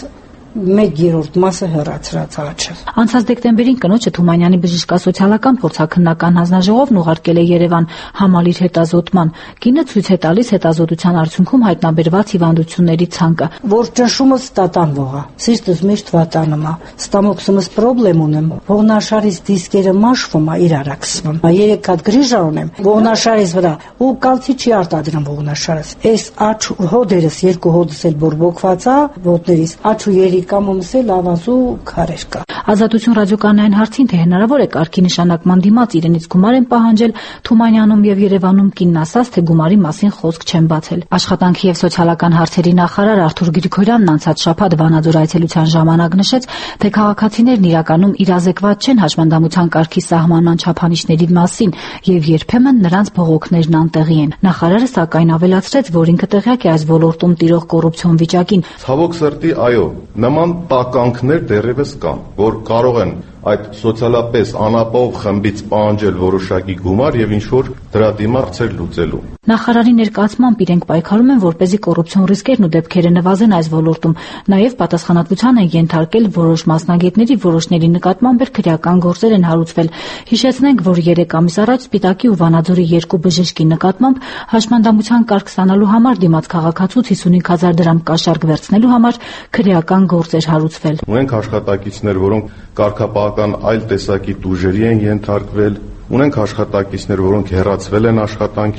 1/3 մասը հեռացրած աճը։ Անցած դեկտեմբերին կնոջը Թումանյանի բժշկասոցիալական փորձաքննական հանձնաժողովն ուղարկել է Երևան համալիր հետազոտման։ Կինը ցույց է տալիս հետազոտության արդյունքում հայտնաբերված հիվանդությունների ցանկը, որ ճնշումս տատանվող է, սիրտս միշտ վատանում է, ստամոքսումս պրոբլեմ ունեմ, ողնաշարից դիսկերը մաշվում է, իրարակսվում։ 3 հատ գրիժա ունեմ ողնաշարից վրա ու կալցի չի արտադրում ողնաշարս։ Այս աճ հոդերս, 2 հոդս էլ բորբոքված է, ոտներիս աճ ու կամումս էլ ավազու քարեր կա։ Ազատություն ռադիոկայանային հարցին, թե հնարավոր է կարգի նշանակման դիմաց իրենից գումար են պահանջել, Թումանյանում եւ Երևանում կինն ասաց, թե գումարի մասին խոսք չեն բացել։ Աշխատանքի եւ սոցիալական հարցերի նախարար Արթուր Գրիգորյանն անցած շաբաթ Վանաձոր այցելության ժամանակ նշեց, թե քաղաքացիներն իրականում իրազեկված չեն հաշմանդամության կարգի սահմանման չափանիշների մասին եւ երբեմն նրանց բողոքներն անտեղի են։ Նախարարը սակայն ավելացրեց, որ ինքը տեղյակ է այս ոլորտում տիրող կոռուպցիոն վիճակին։ Ցավոք սրտի, այո, նման տականքներ դեռևս կան, որ կարող են այդ սոցիալապես անապահով խմբից պահանջել որոշակի գումար եւ ինչ որ դրա դիմացեր լուծելու։ Նախարարի ներկայացմամբ իրենք պայքարում են, որպեսզի կոռուպցիոն ռիսկերն ու դեպքերը նվազեն այս ոլորտում, նաեւ պատասխանատվության են ենթարկել որոշ մասնագետների, որոշների նկատմամբ քրեական գործեր են հարուցվել։ Հիշեցնենք, որ 3 ամիս առաջ Սպիտակի ու Վանաձորի 2 բժշկի նկատմամբ հաշմանդամության կարգ ստանալու համար դիմաց քաղաքացուց 55,000 դրամ կաշառք վերցնելու համար քրեական գործեր հարուցվել։ Ունենք աշխատակիցներ, որոնք կարգապահական այլ տեսակի տուժերի են ենթարկվել, ունենք աշխատակիցներ, որոնք հեռացվել են աշխատանքից,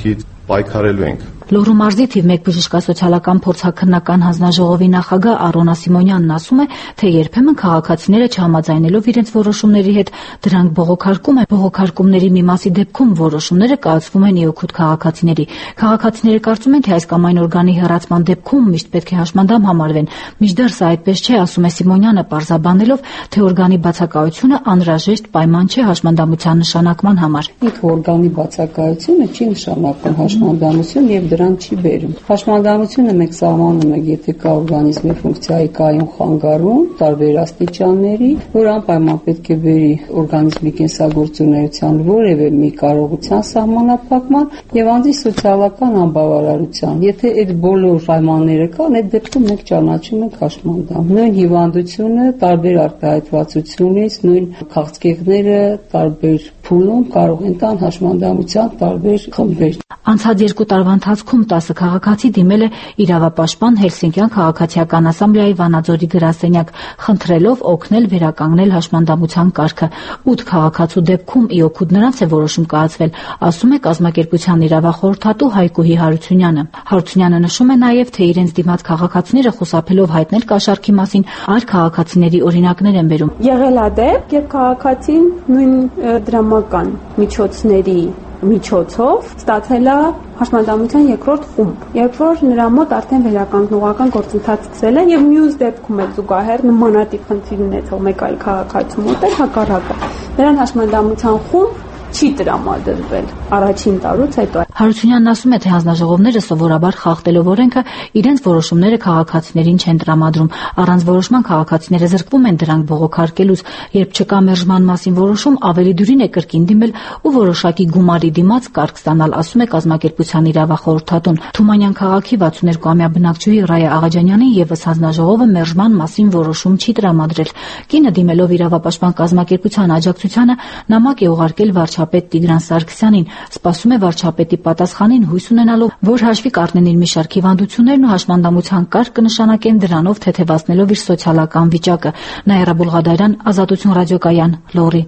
պայքարելու ենք։ Լոռու մարզի թիվ 1 բժշկասոցիալական փորձաքննական հանձնաժողովի նախագահ Արոն Սիմոնյանն ասում է, թե երբեմն քաղաքացիները չհամաձայնելով իրենց որոշումների հետ դրանք բողոքարկում են։ Բողոքարկումների մի մասի դեպքում որոշումները կայացվում են իօգուտ քաղաքացիների։ Քաղաքացիները կարծում են, թե այս կամ այն օրգանի հեռացման դեպքում միշտ պետք է հաշմանդամ համարվեն։ Մինչդեռ սա այդպես չէ, ասում է Սիմոնյանը, պարզաբանելով, թե օրգանի բացակայությունը անհրաժեշտ պայման չէ հաշմանդամության նշանակման համար։ Ինքը օրգանի բացակայությունը չի նշանակում հաշմանդամություն եւ դրան չի բերում։ Հաշմանդամությունը մեկ սահմանում է, եթե կա օրգանիզմի ֆունկցիայի կայուն խանգարում տարբեր աստիճանների, որ անպայման պետք է բերի օրգանիզմի կենսագործունեության որևէ մի կարողության սահմանափակման եւ անձի սոցիալական անբավարարության։ Եթե այդ բոլոր պայմանները կան, այդ դեպքում մենք ճանաչում ենք հաշմանդամ։ Նույն հիվանդությունը տարբեր արտահայտվածությունից, նույն քաղցկեղները տարբեր փուլում կարող են տան հաշմանդամության տարբեր խմբեր։ Անցած 2 տարվա ընթացքում 10 քաղաքացի դիմել է իրավապաշտպան Հելսինկյան քաղաքացիական ասամբլեայի Վանաձորի գրասենյակ, խնդրելով օգնել վերականգնել հաշմանդամության կարգը։ 8 քաղաքացու դեպքում իօգուտ նրանց է որոշում կայացվել, ասում է կազմակերպության իրավախորհրդատու Հայկուհի Հարությունյանը։ Հարությունյանը նշում է նաև, թե իրենց դիմաց քաղաքացիները խուսափելով հայտնել կաշառքի մասին այլ քաղաքացիների օրինակներ են բերում։ Եղել է դեպք, երբ քաղաքացին նույն դրամական միջոցների միջոցով ստացել է հաշմանդամության երկրորդ խումբ, երբ որ նրա մոտ արդեն վերականգնողական գործընթաց սկսել է եւ մյուս դեպքում էլ զուգահեռ նմանատիպ խնդիր ունեցող մեկ այլ քաղաքացու մոտ էլ հակառակը։ Նրան հաշմանդամության խումբ չի տրամադրվել առաջին տարուց հետո։ Հարությունյանն ասում է, թե հանձնաժողովները սովորաբար խախտելով օրենքը իրենց որոշումները քաղաքացիներին չեն տրամադրում։ Առանց որոշման քաղաքացիները զրկվում են դրանք բողոքարկելուց, երբ չկա մերժման մասին որոշում, ավելի դյուրին է կրկին դիմել ու որոշակի գումարի դիմաց կարգ ստանալ, ասում է կազմակերպության իրավախորհրդատուն։ Թումանյան քաղաքի 62-ամյա բնակչուհի Ռայա Աղաջանյանին եւս հանձնաժողովը մերժման մասին որոշում չի տրամադրել։ Կինը դիմելով իրավապաշտպան կազմակերպության աջակցությանը նամակ է ուղարկել վարչապետ Տիգրան Սարգսյանին, սպասում է վարչապետի պատասխանին, հույս ունենալով, որ հաշվի կառնեն իր մի շարք հիվանդություններն ու հաշմանդամության կարգ կնշանակեն դրանով թեթևացնելով իր սոցիալական վիճակը։ Նաիրա Բուլղադարյան, Ազատություն ռադիոկայան, Լոռի։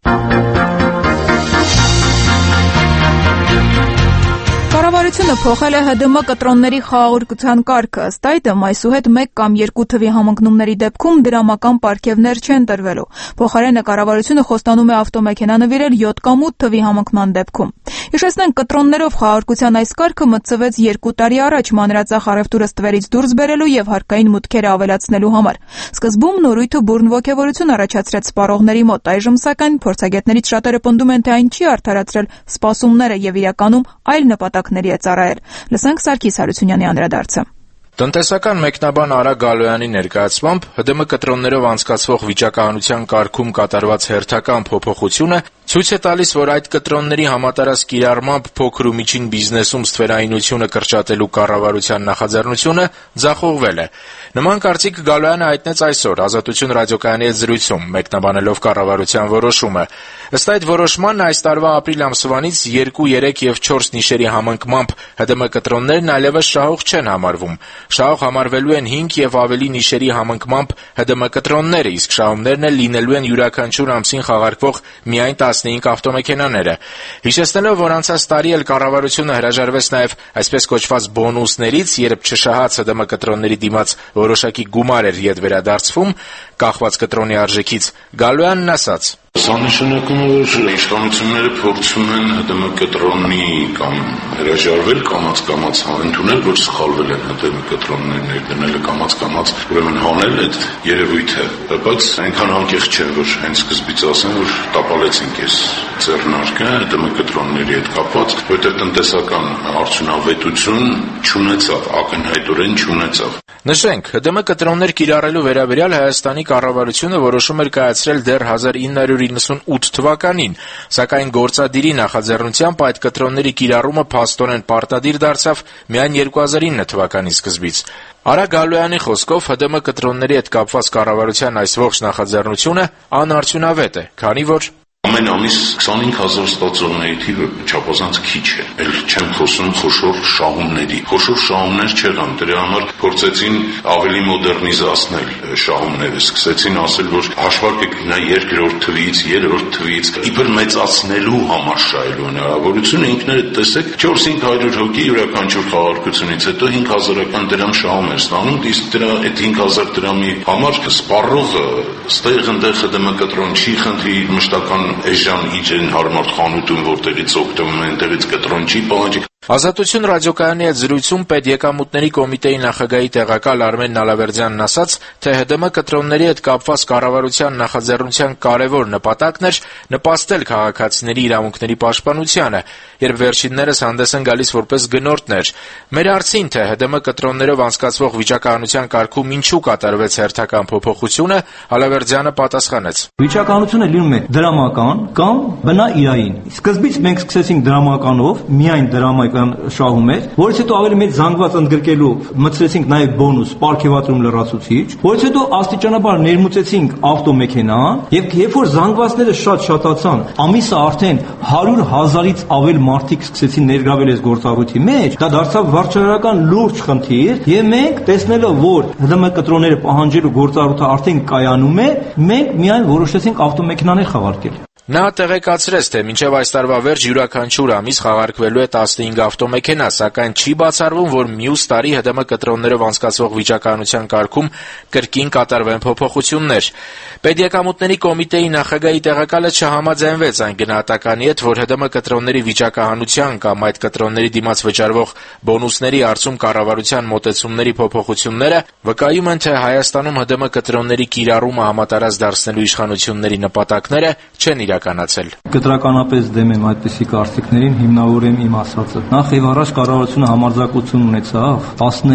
Կառավարությունը փոխել է ՀԴՄ կտրոնների խաղաղօրկության կարգը, ըստ այդմ այսուհետ 1 կամ 2 թվի համընկնումների դեպքում դրամական պարգևներ չեն տրվելու։ Փոխարենը կառավարությունը խոստանում է ավտոմեքենա նվիրել 7 կամ 8 թվի համընկման դեպքում։ Հիշեցնենք, կտրոններով խաղաղօրկության այս կարգը մտցվեց 2 տարի առաջ մանրածախ առևտուրը ստվերից դուրս բերելու եւ հարկային մուտքերը ավելացնելու համար։ Սկզբում նորույթը բուռն ոգևորություն առաջացրեց սպառողների մոտ, այժմ սակայն փորձագետներից շատերը պնդում են, թե այն չի արդարացրել սպասումները եւ իրականում այլ նպատակների է ծառայել։ Լսենք Սարգիս Հարությունյանի անդրադարձը։ Տնտեսական մեկնաբան Արա Գալոյանի ներկայացմամբ ՀԴՄ կտրոններով անցկացվող վիճակահանության կարգում կատարված հերթական փոփոխությունը ցույց է տալիս, որ այդ կտրոնների համատարած կիրառմամբ փոքր ու միջին բիզնեսում ստվերայնությունը կրճատելու կառավարության նախաձեռնությունը ձախողվել է։ Նման կարծիք Գալոյանը հայտնեց այսօր Ազատություն ռադիոկայանի հետ զրույցում, մեկնաբանելով կառավարության որոշումը։ Ըստ այդ որոշման այս տարվա ապրիլ ամսվանից 2, 3 եւ 4 նիշերի համընկմամբ ՀԴՄ կտրոններն այլևս շահող չեն համարվում։ Շահող համարվելու են 5 եւ ավելի նիշերի համընկմամբ ՀԴՄ կտրոնները, իսկ շահումներն էլ լինելու են յուրաքանչյուր ամսին խաղարկվող միայն 15 ավտոմեքենաները։ Հիշեցնելով, որ անցած տարի էլ կառավարությունը հրաժարվեց նաև այսպես կոչված բոնուսներից, երբ չշահած ՀԴՄ կտրոնների դիմաց որոշակի գումար էր ետ վերադարձվում, կախված կտրոնի արժեքից, Գալոյանն ասաց. Սա նշանակում է, որ իշխանությունները փորձում են ՀԴՄ կտրոնի կամ հրաժարվել կամաց ընդունել, որ սխալվել են ՀԴՄ կտրոններ ներդնելը կամաց ուրեմն հանել այդ երևույթը, բայց այնքան անկեղծ չէ, որ հենց սկզբից ասեմ, որ տապալեցինք այս ձեռնարկը ՀԴՄ կտրոնների հետ կապված, որտեղ տնտեսական արդյունավետություն չունեցավ, ակնհայտորեն չունեցավ։ Նշենք, ՀԴՄ կտրոններ կիրառելու վերաբերյալ Հայաստանի կառավարությունը որոշում էր կայացրել դեռ 1998 թվականին, սակայն գործադիրի նախաձեռնությամբ այդ կտրոնների կիրառումը փաստորեն պարտադիր դարձավ միայն 2009 թվականի սկզբից։ Արա Գալոյանի խոսքով ՀԴՄ կտրոնների հետ կապված կառավարության այս ողջ նախաձեռնությունը անարդյունավետ է, քանի որ ամեն ամիս 25000 ստացողների թիվը չափազանց քիչ է։ Էլ չեմ խոսում խոշոր շահումների։ Խոշոր շահումներ չեղան, դրա համար փորձեցին ավելի մոդեռնիզացնել շահումները, սկսեցին ասել, որ հաշվարկը կգնա երկրորդ թվից, երրորդ թվից, իբր մեծացնելու համար շահելու հնարավորությունը ինքներդ տեսեք 4-500 հոգի յուրաքանչյուր խաղարկությունից հետո 5000-ական դրամ շահում էր ստանում, իսկ դրա այդ 5000 դրամի համար սպառողը ստեղ ընդեղ ՀԴՄ կտրոն չի խնդրի մշտական էժան իջեն հարմար խանութում, որտեղից օգտվում են, այնտեղից կտրոն չի պահանջի։ Ազատություն ռադիոկայանի հետ զրույցում պետեկամուտների կոմիտեի նախագահի տեղակալ Արմեն Նալավերդյանն ասաց, թե ՀԴՄ կտրոնների հետ կապված կառավարության նախաձեռնության կարևոր նպատակն էր նպաստել քաղաքացիների իրավունքների պաշտպանությանը, երբ վերջիններս հանդես են գալիս որպես գնորդներ։ Մեր հարցին, թե ՀԴՄ կտրոններով անցկացվող վիճակահանության կարգում ինչու կատարվեց հերթական փոփոխությունը, Նալավերդյանը պատասխանեց. Վիճակահանությունը լինում է դրամական կամ բնաիրային։ Սկզբից մենք սկսեցինք դրամականով, միայն դրամական շահում էր, որից հետո ավելի մեծ զանգված ընդգրկելու մտցրեցինք նաև բոնուս պարգևատրում լրացուցիչ, որից հետո աստիճանաբար ներմուծեցինք ավտոմեքենան, եւ երբ որ զանգվածները շատացան, ամիսը արդեն 100,000-ից ավել մարդիկ սկսեցին ներգրավել այս գործառույթի մեջ, դա դարձավ վարչարարական լուրջ խնդիր, եւ մենք տեսնելով, որ ՀԴՄ կտրոնները պահանջելու գործառույթը արդեն կայանում է, մենք միայն որոշեցինք ավտոմեքենաներ խաղարկել։ Նա տեղեկացրեց, թե մինչև այս տարվա վերջ յուրաքանչյուր ամիս խաղարկվելու է 15 ավտոմեքենա, սակայն չի բացառվում, որ մյուս տարի ՀԴՄ կտրոններով անցկացվող վիճակահանության կարգում կրկին կատարվեն փոփոխություններ։ Պետեկամուտների կոմիտեի նախագահի տեղակալը չհամաձայնվեց այն գնահատականի հետ, որ ՀԴՄ կտրոնների վիճակահանության կամ այդ կտրոնների դիմաց վճարվող բոնուսների արդյունքում կառավարության մոտեցումների փոփոխությունները վկայում են, թե Հայաստանում ՀԴՄ կտրոնների կիրառումը համատարած դարձնելու իշխանությունների նպատակները չեն իրականացել։ Կտրականապես դեմ եմ այդպիսի կարծիքներին, հիմնավորեմ իմ ասածը։ Նախ եւ առաջ կառավարությունը համարձակություն ունեցավ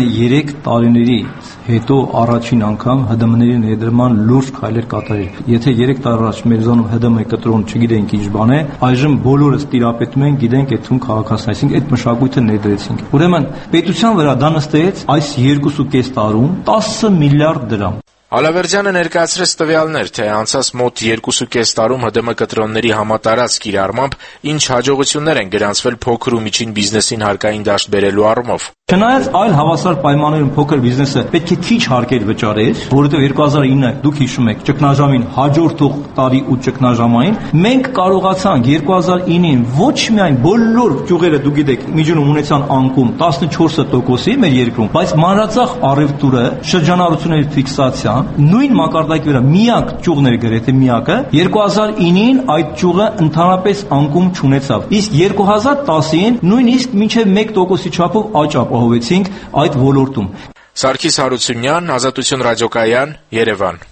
13 տարիներից հետո առաջին անգամ ՀԴՄ-ների ներդրման լուրջ քայլեր կատարել։ Եթե 3 տարի առաջ մեր զոնում ՀԴՄ կտրոն չգիտենք ինչ բան է, այժմ բոլորս տիրապետում ենք, գիտենք այդ թուն քաղաքացին, այսինքն այդ մշակույթը ներդրեցինք։ Ուրեմն պետության վրա դա նստեց այս 2.5 տարում 10 միլիարդ դրամ։ Ալավերդյանը ներկայացրեց տվյալներ, թե անցած մոտ 2.5 տարում ՀԴՄ կտրոնների համատարած կիրառմամբ ինչ հաջողություններ են գրանցվել փոքր ու միջին բիզնեսին հարկային դաշտ բերելու առումով։ Չնայած այլ հավասար պայմաններում փոքր բիզնեսը պետք է քիչ հարկեր վճարեր, որովհետև 2009 դուք հիշում եք ճգնաժամին հաջորդող տարի ու ճգնաժամային մենք կարողացանք 2009-ին ոչ միայն բոլոր ճյուղերը դուք գիտեք միջինում ունեցան անկում 14%-ի մեր երկրում, բայց մանրածախ առևտուրը, շրջանառությունների ֆիքսացիան նույն մակարդակի վրա միակ ճյուղն էր գրեթե միակը 2009-ին այդ ճյուղը ընդհանրապես անկում չունեցավ, իսկ 2010-ին նույնիսկ մինչև 1%-ի չափով աճ ապահովեցինք այդ ոլորտում։ Սարգիս Հարությունյան, Ազատություն ռադիոկայան, Երևան։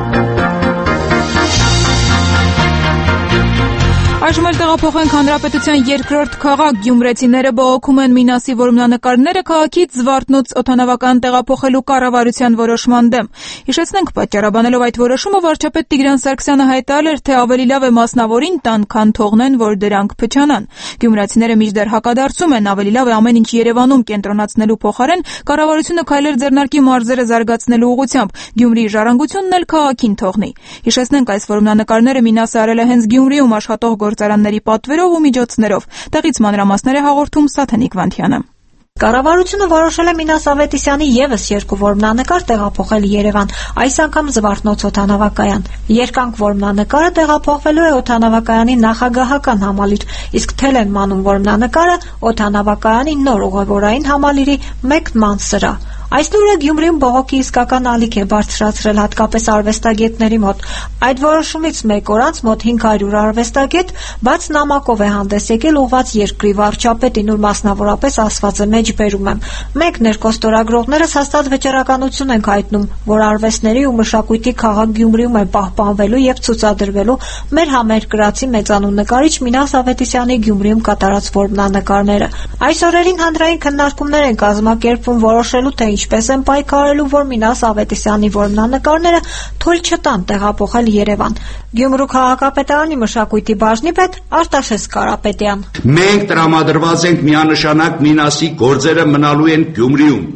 Այժմ էլ տեղափոխենք հանրապետության երկրորդ քաղաք գյումրեցիները բողոքում են Մինասի որմնանկարները քաղաքից Զվարթնոց օդանավակայան տեղափոխելու կառավարության որոշման դեմ։ Հիշեցնենք, պատճառաբանելով այդ որոշումը վարչապետ Տիգրան Սարգսյանը հայտարարել էր, թե ավելի լավ է մասնավորին տան, քան թողնեն, որ դրանք փչանան։ Գյումրեցիները մինչդեռ հակադարձում են, ավելի լավ է ամեն ինչ Երևանում կենտրոնացնելու փոխարեն կառավարությունը քայլեր ձեռնարկի մարզերը զարգացնելու ուղղությամբ, Գյումրիի ժառանգությունն էլ քաղաքին թողնի։ Հիշեցնենք, այս որմնանկարները Մինասը արել է հենց Գյումրիում աշխատող գործարանների պատվերով ու միջոցներով։ Տեղից մանրամասներ է հաղորդում Սաթենիկ Վանթյանը։ Կառավարությունը որոշել է Մինաս Ավետիսյանի ևս 2 որմնանկար տեղափոխել Երևան, այս անգամ Զվարթնոց օդանավակայան։ Երկանք որմնանկարը տեղափոխվելու է օդանավակայանի նախագահական համալիր, իսկ Թելենմանում որմնանկարը օդանավակայանի նոր ուղևորային համալիրի մեկնման սրահ։ Այս լուրը Գյումրիում բողոքի իսկական ալիք է բարձրացրել հատկապես արվեստագետների մոտ։ Այդ որոշումից մեկ օր անց մոտ 500 արվեստագետ բաց նամակով է հանդես եկել ուղղված երկրի վարչապետին, ուր մասնավորապես ասվածը մեջբերում եմ։ Մեկ ներկոստորագրողներս հաստատ վճռականություն ենք հայտնում, որ արվեստների ու մշակույթի քաղաք Գյումրիում է պահպանվելու եւ ցուցադրվելու մեր համերկրացի մեծանուն նկարիչ Մինաս Ավետիսյանի Գյումրիում կատարած որմնանկարները։ Այս օրերին հանրային քննարկումներ են կազմակերպվում որոշելու թե ինչպես են պայքարելու, որ Մինաս Ավետիսյանի որմնանկարները թույլ չտան տեղափոխել Երևան։ Գյումրու քաղաքապետարանի մշակույթի բաժնի պետ Արտաշես Կարապետյան։ Մենք տրամադրված ենք միանշանակ Մինասի գործերը մնալու են Գյումրիում։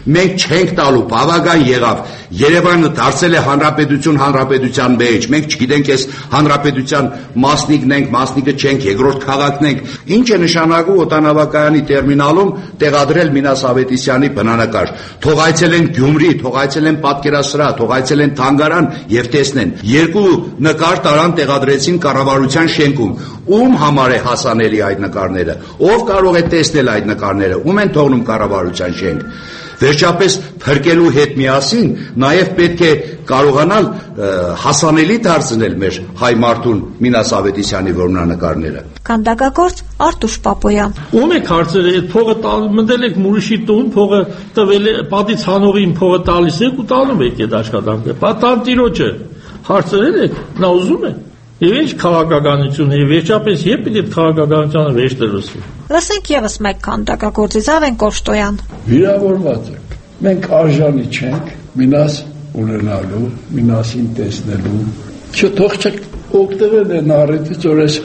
Մենք չենք տալու, բավական եղավ։ Երևանը դարձել է հանրապետություն հանրապետության մեջ։ Մենք չգիտենք այս հանրապետության մասնիկն ենք, մասնիկը չենք, երկրորդ քաղաքն ենք։ Ինչ է նշանակում օտանավակայանի տերմինալում տեղադրել Մինաս Ավետիսյանի բնանկար։ Թող այցելեն Գյումրի, թող այցելեն Պատկերասրահ, թող այցելեն Թանգարան եւ տեսնեն։ Երկու նկար տարան տեղադրեցին կառավարության շենքում։ Ում համար է հասանելի այդ նկարները։ Ով կարող է տեսնել այդ նկարները։ Ում են թողնում կառավարության շենք։ Վերջապես փրկելու հետ միասին նաև պետք է կարողանալ հասանելի դարձնել մեր հայ մարդուն Մինաս Ավետիսյանի որմնանկարները։ Քանդակագործ Արտուշ Պապոյան։ Ում եք հարցրել, այդ փողը մտել եք Մուրիշի տուն, փողը տվել է, պատից հանողին փողը տալիս եք ու տալու եք այդ աշխատանքը։ Պատան տիրոջը հարցրել եք, նա ուզում է։ Եվ ինչ քաղաքականություն է, վերջապես երբ պիտի քաղաքականությունը վերջ դրվի։ Լսենք եւս մեկ քանդակագործի Զավեն Կոշտոյան։ Վիրավորված ենք։ Մենք արժանի չենք Մինաս ունենալու, Մինասին տեսնելու։ Չթող չեք օգտվել են առիթից, որ այս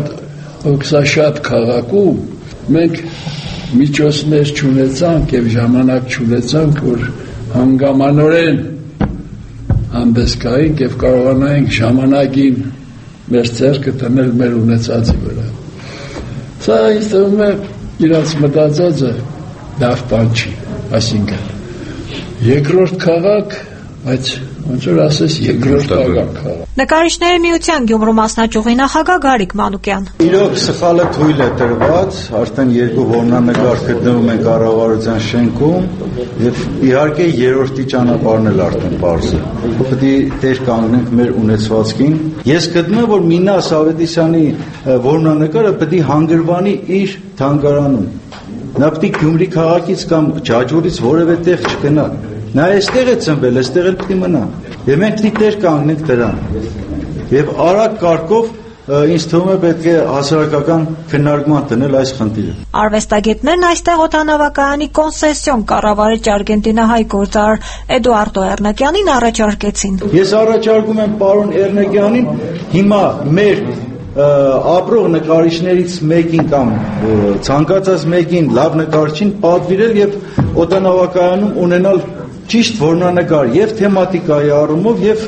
հոգսաշատ քաղաքում մենք միջոցներ չունեցանք եւ ժամանակ չունեցանք, որ հանգամանորեն հանդես գայինք եւ կարողանայինք ժամանակին մեր ձեռքը դնել մեր ունեցածի վրա։ Սա ինձ թվում է իրաց մտածածը լավ բան չի, այսինքն երկրորդ քաղաք, բայց ոնց որ ասես երկրորդ քաղաք։ Նկարիչների միության Գյումրու մասնաճյուղի նախագահ Գարիկ Մանուկյան։ Իրոք սխալը թույլ է տրված, արդեն երկու որմնանկար գտնվում են կառավարության շենքում եւ իհարկե երրորդի ճանապարհն էլ արդեն բարձ է։ Պետք է դեր կանգնենք մեր ունեցվածքին։ Ես գտնում եմ, որ Մինաս Ավետիսյանի որմնանկարը պետք է հանգրվանի իր թանգարանում։ Նա պետք է Գյումրի քաղաքից կամ Ջաջուրից որևէ տեղ չգնա։ Նա այստեղ է ծնվել, այստեղ էլ պետք է մնա։ Եվ մենք պետք է տեր կանգնենք դրան։ Եվ արագ կարգով ինձ թվում է պետք է հասարակական քննարկման դնել այս խնդիրը։ Արվեստագետներն այստեղ օդանավակայանի կոնսեսիոն կառավարիչ արգենտինահայ գործարար Էդուարդո Էռնեկյանին առաջարկեցին։ Ես առաջարկում եմ պարոն Էռնեկյանին հիմա մեր ապրող նկարիչներից մեկին կամ ցանկացած մեկին լավ նկարչին պատվիրել եւ օդանավակայանում ունենալ ճիշտ որմնանկար եւ թեմատիկայի առումով եւ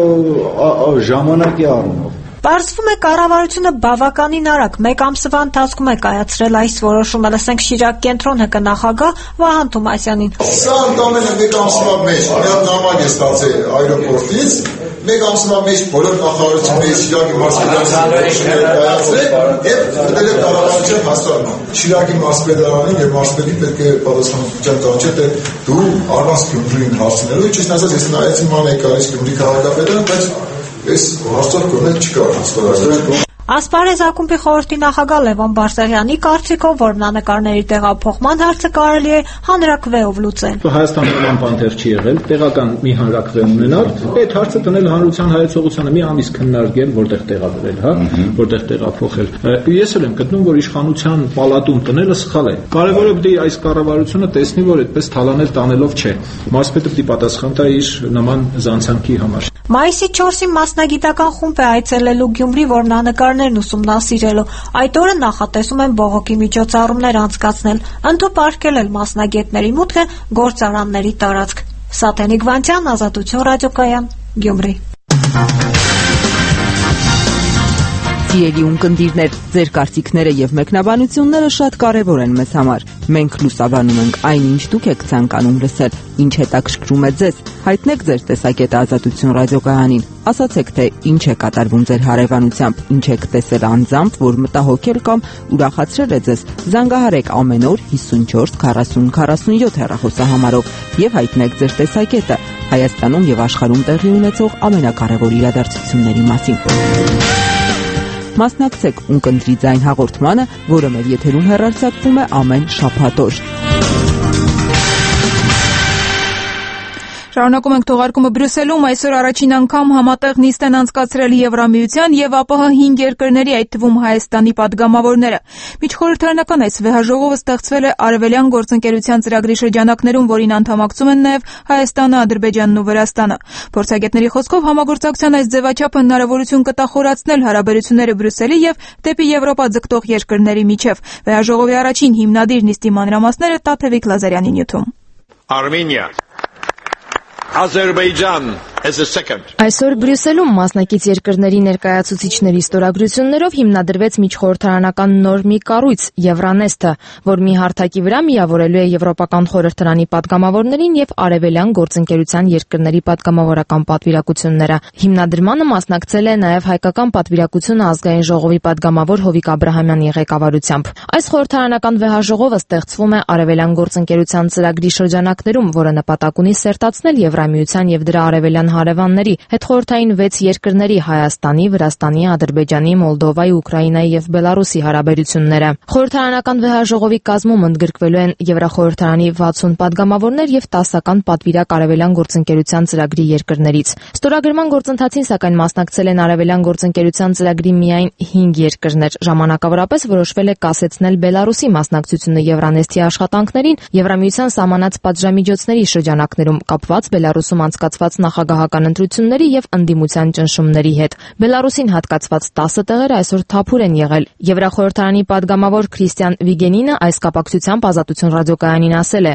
ժամանակի առումով։ Պարզվում է կառավարությունը բավականին արագ մեկ ամսվա ընթացքում է կայացրել այս որոշումը։ Լսենք Շիրակ կենտրոն ՀԿ նախագահ Վահան Թոմասյանին։ Սա ընդամենը մեկ ամսվա մեջ մի հատ նամակ է ստացել այրոպորտից, մեկ ամսվա մեջ բոլոր նախարարությունների Շիրակի մարզպետարանի կայացրել եւ դրել է կառավարության հաստատման։ Շիրակի մարզպետարանին եւ մարզպետին պետք է պատասխանատվության տանջել, թե դու առանց Գյումրին հասնելու, ճիշտ ասած ես նայեցի ման եկարից Գյումրի քաղաքապետարան, բայց այս հաստատ չկա հաստատություն։ Ասպարեզ ակումբի խորհրդի նախագահ Լևոն Բարսեղյանի կարծիքով որմնանկարների տեղափոխման հարցը կարելի է հանրակրվեով լուծել։ Հայաստանը նման բանտեր չի եղել, տեղական մի հանրակրվե ունենալ, այդ հարցը տնել հանրության հայեցողությանը մի ամիս քննարկել, որտեղ տեղադրել, հա, որտեղ տեղափոխել։ Ես էլ եմ գտնում, որ իշխանության պալատում տնելը սխալ է։ Կարևորը պետք է այս կառավարությունը տեսնի, որ այդպես թալանել տանելով չէ։ Մարզպետը պետք է պատասխան տա իր նման զանցանքի համար։ Մայիսի 4-ին մասնագիտական խումբ է այցելելու Գյումրի որմնանկարներն ուսումնասիրելու։ Այդ օրը նախատեսում են բողոքի միջոցառումներ անցկացնել, ընդհանրապես մասնագետների մուտքը գործարանների տարածք։ Սաթենիկ Վանցյան, Ազատություն ռադիոկայան, Գյումրի։ Սիրելի ունկնդիրներ, ձեր կարծիքները եւ մեկնաբանությունները շատ կարեւոր են մեզ համար։ Մենք լուսաբանում ենք այն, ինչ դուք եք ցանկանում լսել, ինչ հետաքրքրում է ձեզ։ Հայտնեք ձեր տեսակետը Ազատություն ռադիոկայանին։ Ասացեք, թե ինչ է կատարվում ձեր հարևանությամբ, ինչ եք տեսել անձամբ, որ մտահոգել կամ ուրախացրել է ձեզ։ Զանգահարեք ամեն օր 54 40 47 հեռախոսահամարով եւ հայտնեք ձեր տեսակետը Հայաստանում եւ աշխարհում տեղի ունեցող ամենակարևոր իրադարձությունների մասին։ Մասնակցեք ունկնդրի ձայն հաղորդմանը, որը մեր եթերում հեռարձակվում է ամեն շաբաթ օր։ Շարունակում ենք թողարկումը Բրյուսելում, այսօր առաջին անգամ համատեղ նիստ են անցկացրել Եվրամիության եւ ԱՊՀ 5 երկրների, այդ թվում Հայաստանի падգամավորները։ Միջխորհրդարանական այս վեհաժողովը ստեղծվել է Արևելյան գործընկերության ծրագրի շրջանակներում, որին անդամակցում են նաեւ Հայաստանը, Ադրբեջանն ու Վրաստանը։ Փորձագետների խոսքով համագործակցության այս ձևաչափը հնարավորություն կտա խորացնել հարաբերությունները Բրյուսելի եւ դեպի Եվրոպա ձգտող երկրների միջև։ Վեհաժողովի առաջին հիմնադիր նիստի մանրամասները Տաթևիկ Լազարյանի նյութում։ Armenia. Azerbaijan as a second. Այսօր Բրյուսելում մասնակից երկրների ներկայացուցիչների ստորագրություններով հիմնադրվեց միջխորհրդարանական նոր մի կառույց Եվրանեստը, որ մի հարթակի վրա միավորելու է Եվրոպական խորհրդարանի պատգամավորներին եւ Արևելյան գործընկերության երկրների պատգամավորական պատվիրակությունները։ Հիմնադրմանը մասնակցել է նաեւ Հայկական պատվիրակությունը ազգային ժողովի պատգամավոր Հովիկ Աբրահամյանի ղեկավարությամբ։ Այս խորհրդարանական վեհաժողովը ստեղծվում է Արևելյան գործընկերության ծրագրի շրջանակներում, որը նպատակ ունի սերտացնել Եվրամիության եւ դրա արևելյան հարևանների հետխորհրդային 6 երկրների Հայաստանի, Վրաստանի, Ադրբեջանի, Մոլդովայի, Ուկրաինայի եւ Բելարուսի հարաբերությունները։ Խորհրդարանական վեհաժողովի կազմում ընդգրկվելու են Եվրախորհրդարանի 60 պատգամավորներ եւ 10-ական պատվիրակ Արևելյան գործընկերության ծրագրի երկրներից։ Ստորագրման գործընթացին սակայն մասնակցել են Արևելյան գործընկերության ծրագրի միայն 5 երկրներ։ Ժամանակավորապես որոշվել է կասեցնել Բելարուսի մասնակցությունը Եվրանեստի աշխատանքներին Եվրամիության սահմանած պատժամիջոցների շրջանակներում կապված Բելարուսում անցկացված նախագահական ընտրությունների եւ ընդդիմության ճնշումների հետ։ Բելարուսին հատկացված 10 տեղերը այսօր թափուր են եղել։ Եվրախորհրդարանի պատգամավոր Քրիստիան Վիգենինը այս կապակցությամբ Ազատություն ռադիոկայանին ասել է.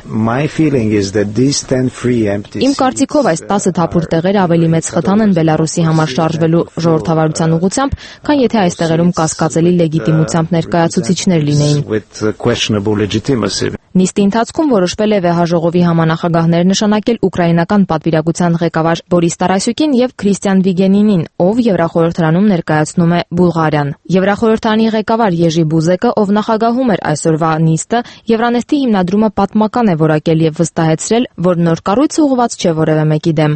Իմ կարծիքով այս 10 թափուր տեղերը ավելի մեծ խթան են Բելարուսի համար շարժվելու ժողովրդավարության ուղղությամբ, քան եթե այս տեղերում կասկածելի լեգիտիմությամբ ներկայացուցիչներ լինեին։ Նիստի ընթացքում որոշվել է վեհաժողովի համանախագահներ նշանակել ուկրաինական պատվիրակության ղեկավար Բորիս Տարասյուկին եւ Քրիստիան Վիգենինին, ով Եվրախորհրդարանում ներկայացնում է Բուլղարիան։ Եվրախորհրդարանի ղեկավար Եժի Բուզեկը, ով նախագահում էր այսօրվա նիստը, Եվրանեստի հիմնադրումը պատմական է որակել եւ վստահեցրել, որ նոր կառույցը ուղղված չէ որևէ մեկի դեմ։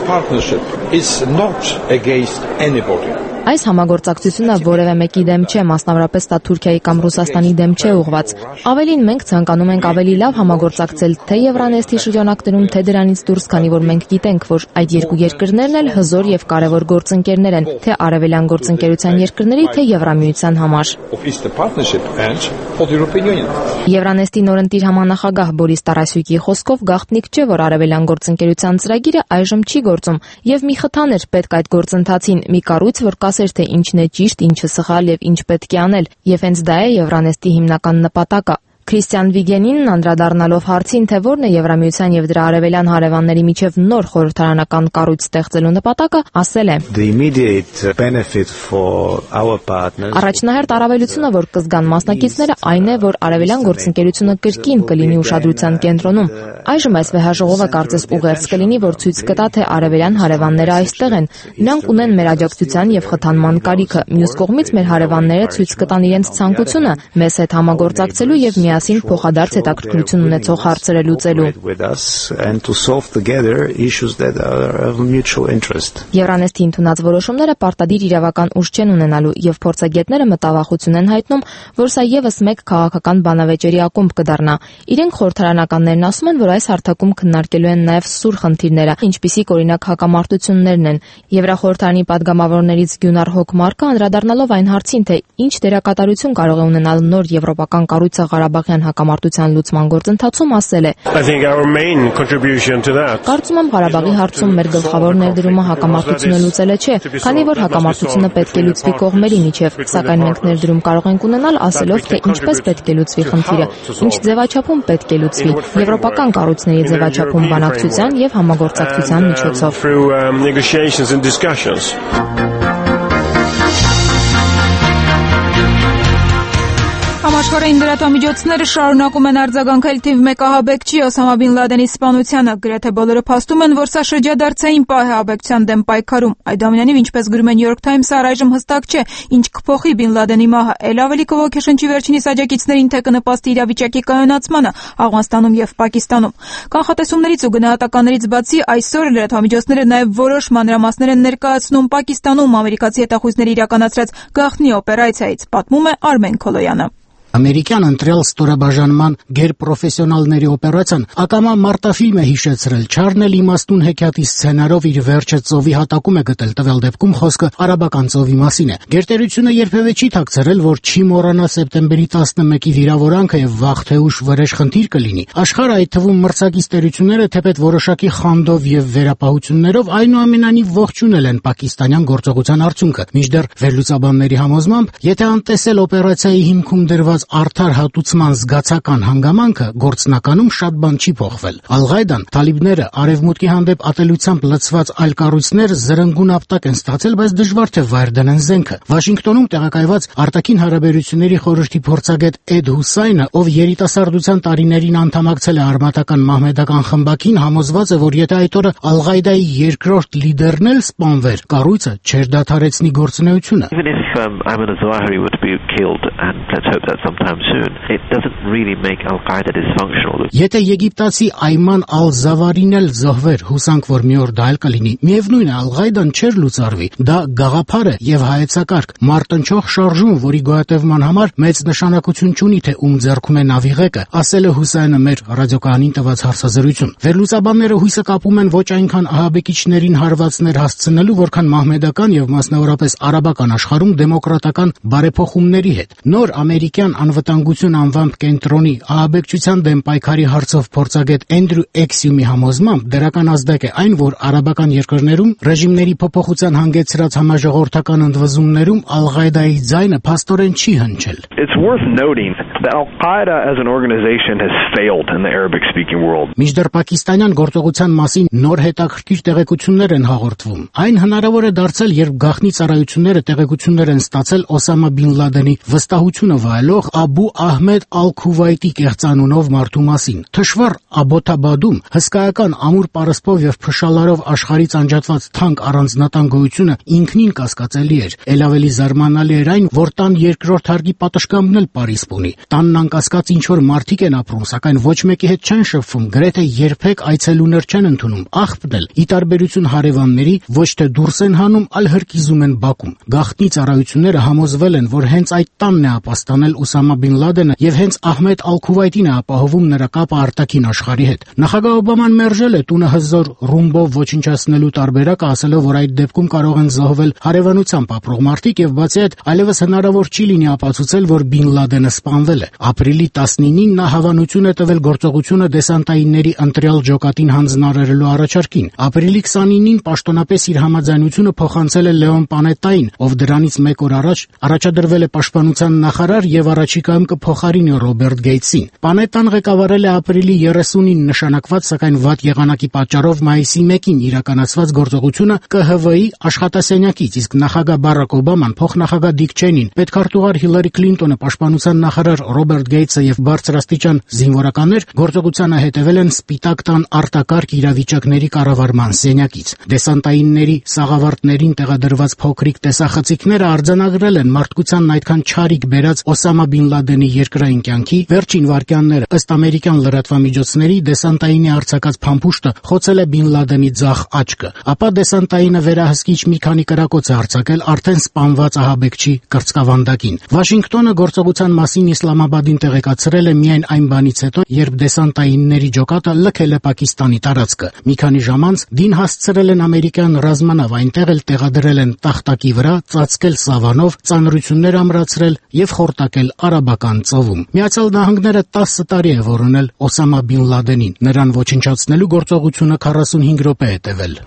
Այս համագործակցությունը որևէ մեկի դեմ չէ, մասնավորապես դա Թուրքիայի կամ Ռուսաստանի դեմ չէ ուղղված։ Ավելին մենք ցանկանում ենք ավելի լավ համագործակցել թե Եվրանեստի շրջանակներում, թե դրանից դուրս, քանի որ մենք գիտենք, որ այդ երկու երկրներն էլ հզոր եւ կարեւոր գործընկերներ են, թե Արևելյան գործընկերության երկրների, թե Եվրամիության համար։ Եվրանեստի նորընտիր համանախագահ Բորիս Տարասյուկի խոսքով գաղտնիք չէ, որ Արևելյան գործընկերության ծրագիրը այժմ չի գործում եւ մի խթան էր պետք այդ գործընթացին, մի կառույց, որ կասեր թե ինչն է ճիշտ, ինչը սխալ եւ ինչ պետք է անել, եւ հենց դա է Եվրանեստի հիմնական նպատակը։ Քրիստիան Վիգենինն անդրադառնալով հարցին, թե որն է Եվրամիության եւ դրա արևելյան հարևանների միջև նոր խորհրդարանական կառույց ստեղծելու նպատակը, ասել է. Առաջնահերթ առավելությունը, որ կզգան մասնակիցները, այն է, որ արևելյան գործընկերությունը կրկին կլինի ուշադրության կենտրոնում։ Այժմ այս վեհաժողովը կարծես ուղերձ կլինի, որ ցույց կտա, թե արևելյան հարևանները այստեղ են։ Նրանք ունեն մեր աջակցության եւ խթանման կարիքը։ Մյուս կողմից մեր հարևանները ցույց կտան իրենց ցանկությունը մեզ հետ համագործակցելու եւ միասին փոխադարձ հետաքրքրություն ունեցող հարցերը լուծելու։ Եվրանեստի ընդունած որոշումները պարտադիր իրավական ուժ չեն ունենալու եւ փորձագետները մտավախություն են հայտնում, որ սա եւս մեկ քաղաքական բանավեճերի ակումբ կդառնա։ Իրենք խորհրդարանականներն ասում են, որ այս հարթակում քննարկելու են նաեւ սուր խնդիրները, ինչպիսիք օրինակ հակամարտություններն են։ Եվրախորհրդարանի պատգամավորներից Գյունար Հոկմարկը անդրադառնալով այն հարցին, թե ինչ դերակատարություն կարող է ունենալ նոր եվրոպական կառույցը Ղարաբաղյան հակամարտության լուծման գործընթացում, ասել է. Կարծում եմ Ղարաբաղի հարցում մեր գլխավոր ներդրումը հակամարտությունը լուծելը չէ, քանի որ հակամարտությունը պետք է լուծվի կողմերի միջև, սակայն մենք ներդրում կարող ենք ունենալ ասելով, թե ինչպես պետք է լուծվի խնդիրը, ինչ ձևաչափում պետք է լուծվի, եվրոպական կառույցների ձևաչափում բանակցության եւ համագործակցության միջոցով։ Համաշխարհային լրատվամիջոցները շարունակում են արձագանքել թիվ 1 ահաբեկչի Օսամա Բին Լադենի սպանությանը։ Գրեթե բոլորը փաստում են, որ սա շրջադարձային պահ է ահաբեկչության դեմ պայքարում։ Այդամենայնիվ, ինչպես գրում է New York Times-ը, առայժմ հստակ չէ, ինչ կփոխի Բին Լադենի մահը։ Էլ ավելի կողոքեշնչի վերջինիս աջակիցներին, թե կնպաստի իրավիճակի կայունացմանը Աֆղանստանում եւ Պակիստանում։ Կանխատեսումներից ու գնահատականներից բացի, այսօր լրատվամիջոցները նաեւ որոշ մանրամասներ են ներկայացնում Պակիստանում ամերիկացի հետախույզների իրականացրած գաղտնի օպերացիայից, պատմում է Արմեն Քոլոյանը։ Ամերիկյան ընտրյալ ստորաբաժանման գերպրոֆեսիոնալների օպերացիան ակամա մարտաֆիլմ է հիշեցրել, չառնել իմաստուն հեքիաթի սցենարով իր վերջը ծովի հատակում է գտել, տվյալ դեպքում խոսքը արաբական ծովի մասին է։ Գերտերությունը երբևէ չի թաքցրել, որ չի մոռանա սեպտեմբերի 11-ի վիրավորանքը եւ վաղ թե ուշ վրեժ խնդիր կլինի։ Աշխարհը, այդ թվում մրցակից տերությունները, թեպետ որոշակի խանդով եւ վերապահություններով, այնուամենայնիվ ողջունել են պակիստանյան գործողության արդյունքը։ Մինչդեռ վերլուծաբանների համոզմամբ, եթե անտեսել օպերացիայի հիմքում դրված ստեղծված արդար հատուցման զգացական հանգամանքը գործնականում շատ բան չի փոխվել։ Ալ-Ղայդան, թալիբները, արևմուտքի հանդեպ ատելությամբ լցված այլ կառույցներ զրնգուն ապտակ են ստացել, բայց դժվար թե վայր դնեն զենքը։ Վաշինգտոնում տեղակայված արտաքին հարաբերությունների խորհրդի փորձագետ Էդ Հուսայնը, ով երիտասարդության տարիներին անդամակցել է արմատական մահմեդական խմբակին, համոզված է, որ եթե այդ օրը Ալ-Ղայդայի երկրորդ լիդերն էլ սպանվեր, կառույցը չէր դադարեցնի գործունեությունը։ Ayman al-Zawahiri would be killed, and let's hope that sometime soon, it doesn't really make Al-Qaeda dysfunctional. Եթե եգիպտացի Այման Ալ-Զավարին էլ զոհվեր, հուսանք, որ մի օր դա էլ կլինի, միևնույն է, Ալ-Ղայդան չէր լուծարվի։ Դա գաղափար է եւ հայեցակարգ, մարտնչող շարժում, որի գոյատևման համար մեծ նշանակություն չունի, թե ում ձեռքում է նավիղեկը, ասել է Հուսայնը մեր ռադիոկայանին տված հարցազրույցում։ Վերլուծաբանները հույսը կապում են ոչ այնքան ահաբեկիչներին հարվածներ հասցնելու, որքան մահմեդական եւ մասնավորապես արաբական աշխարհում դեմոկրատական բարեփոխումների հետ։ Նոր ամերիկյան անվտանգություն անվամբ կենտրոնի ահաբեկչության դեմ պայքարի հարցով փորձագետ Էնդրյու Էքսյումի համոզմամբ դրական ազդակ է այն, որ արաբական երկրներում ռեժիմների փոփոխության հանգեցրած համաժողովրդական ընդվզումներում Ալ-Ղայդայի ձայնը փաստորեն չի հնչել։ It's worth noting that Al-Qaeda as an organization has failed in the Arabic-speaking world. Մինչդեռ պակիստանյան գործողության մասին նոր հետաքրքիր տեղեկություններ են հաղորդվում։ Այն հնարավոր է դարձել, երբ գաղտնի ծառայությունները տեղեկություններ են ստացել Օսամա բին Լադենի վստահությունը վայելող Աբու Ահմեդ Ալ-Քուվայտի կեղծանունով մարդու մասին։ Թշվառ Աբոթաբադում հսկայական ամուր պարսպով եւ փշալարով աշխարհից անջատված թանկ առանձնատան գոյությունը ինքնին կասկածելի էր։ Էլ ավելի զարմանալի էր այն, որ տան երկրորդ հարկի պատշգամբն էլ Փարիզ ունի։ Տանն անկասկած ինչ որ մարդիկ են ապրում, սակայն ոչ մեկի հետ չեն շփվում, գրեթե երբեք այցելուներ չեն ընդունում։ Աղբն էլ, ի տարբերություն հարևանների, ոչ թե դուրս են հանում, այլ հրկիզում են Բաքում։ Գաղտնի ծառայությունները համոզվել են, որ հենց այդ տանն է ապաստանել Օսամա բին Լադենը եւ հենց Ահմեդ Ալ-Քուվայտին է ապահովում նրա կապը արտաքին աշխարհի հետ։ Նախագահ Օբաման մերժել է տունը հզոր ռումբով ոչնչացնելու տարբերակը, ասելով, որ այդ դեպքում կարող են զոհվել հարևանությամբ ապրող մարդիկ եւ բացի այդ այլևս հնարավոր չի լինի ապացուցել, որ բին Լադենը սպանվել է։ Ապրիլի 19-ին նա հավանություն է տվել գործողությունը դեսանտայինների ընտրյալ ջոկատին հանձնարարելու առաջարկին։ Ապրիլի 29-ին պաշտոնապես իր համաձայնությունը փոխանցել է Լեոն Պանետային, ով դրանից մեկ օր առաջ առաջադրվել է պաշտպանության նախարար եւ առաջիկայում կփոխարինի Ռոբերտ Գեյթսին։ Պանետան ղեկավարել է ապրիլի 30-ին նշանակված, սակայն վատ եղանակի պատճառով մայիսի 1-ին իրականացված գործողությունը ԿՀՎ-ի աշխատասենյակից, իսկ նախագահ Բարակ Օբաման, փոխնախագահ Դիկ Չենին, պետքարտուղար Հիլարի Քլինտոնը, պաշտպանության նախարար Ռոբերտ Գեյթսը եւ բարձրաստիճան զինվորականներ գործողությանը հետևել են Սպիտակ տան արտակարգ իրավիճակների կառավարման սենյակից։ Դեսանտայինների սաղավարտներին տեղադրված փոքրիկ տեսախցիկները արձանագրել են մարդկությանն այդքան չարիք բերած Օսամա բին Լադենի երկրային կյանքի վերջին վայրկյանները։ Ըստ ամերիկյան լրատվամիջոցների դեսանտայինի արձակած փամփուշտը խոցել է բին Լադենի ձախ աչքը, ապա դեսանտայինը վերահսկիչ մի քանի կրակոց է արձակել արդեն սպանված ահաբեկչի կրծքավանդակին։ Վաշինգտոնը գործողության մասին Իսլամաբադին տեղեկացրել է միայն այն բանից հետո, երբ դեսանտայինների ջոկատը լքել է Պակիստանի տարածքը։ Մի քանի ժամ անց դին հասցրել են ամերիկյան ռազմանավ, այնտեղ էլ տեղադրել են տախտակի վրա, ծածկել սավանով, ծանրություններ ամրացրել եւ խորտակել Արաբական ծովում։ Միացյալ Նահանգները 10 տարի է որոնել Օսամա բին Լադենին։ Նրան ոչնչացնելու գործողությունը 45 րոպե է տևել։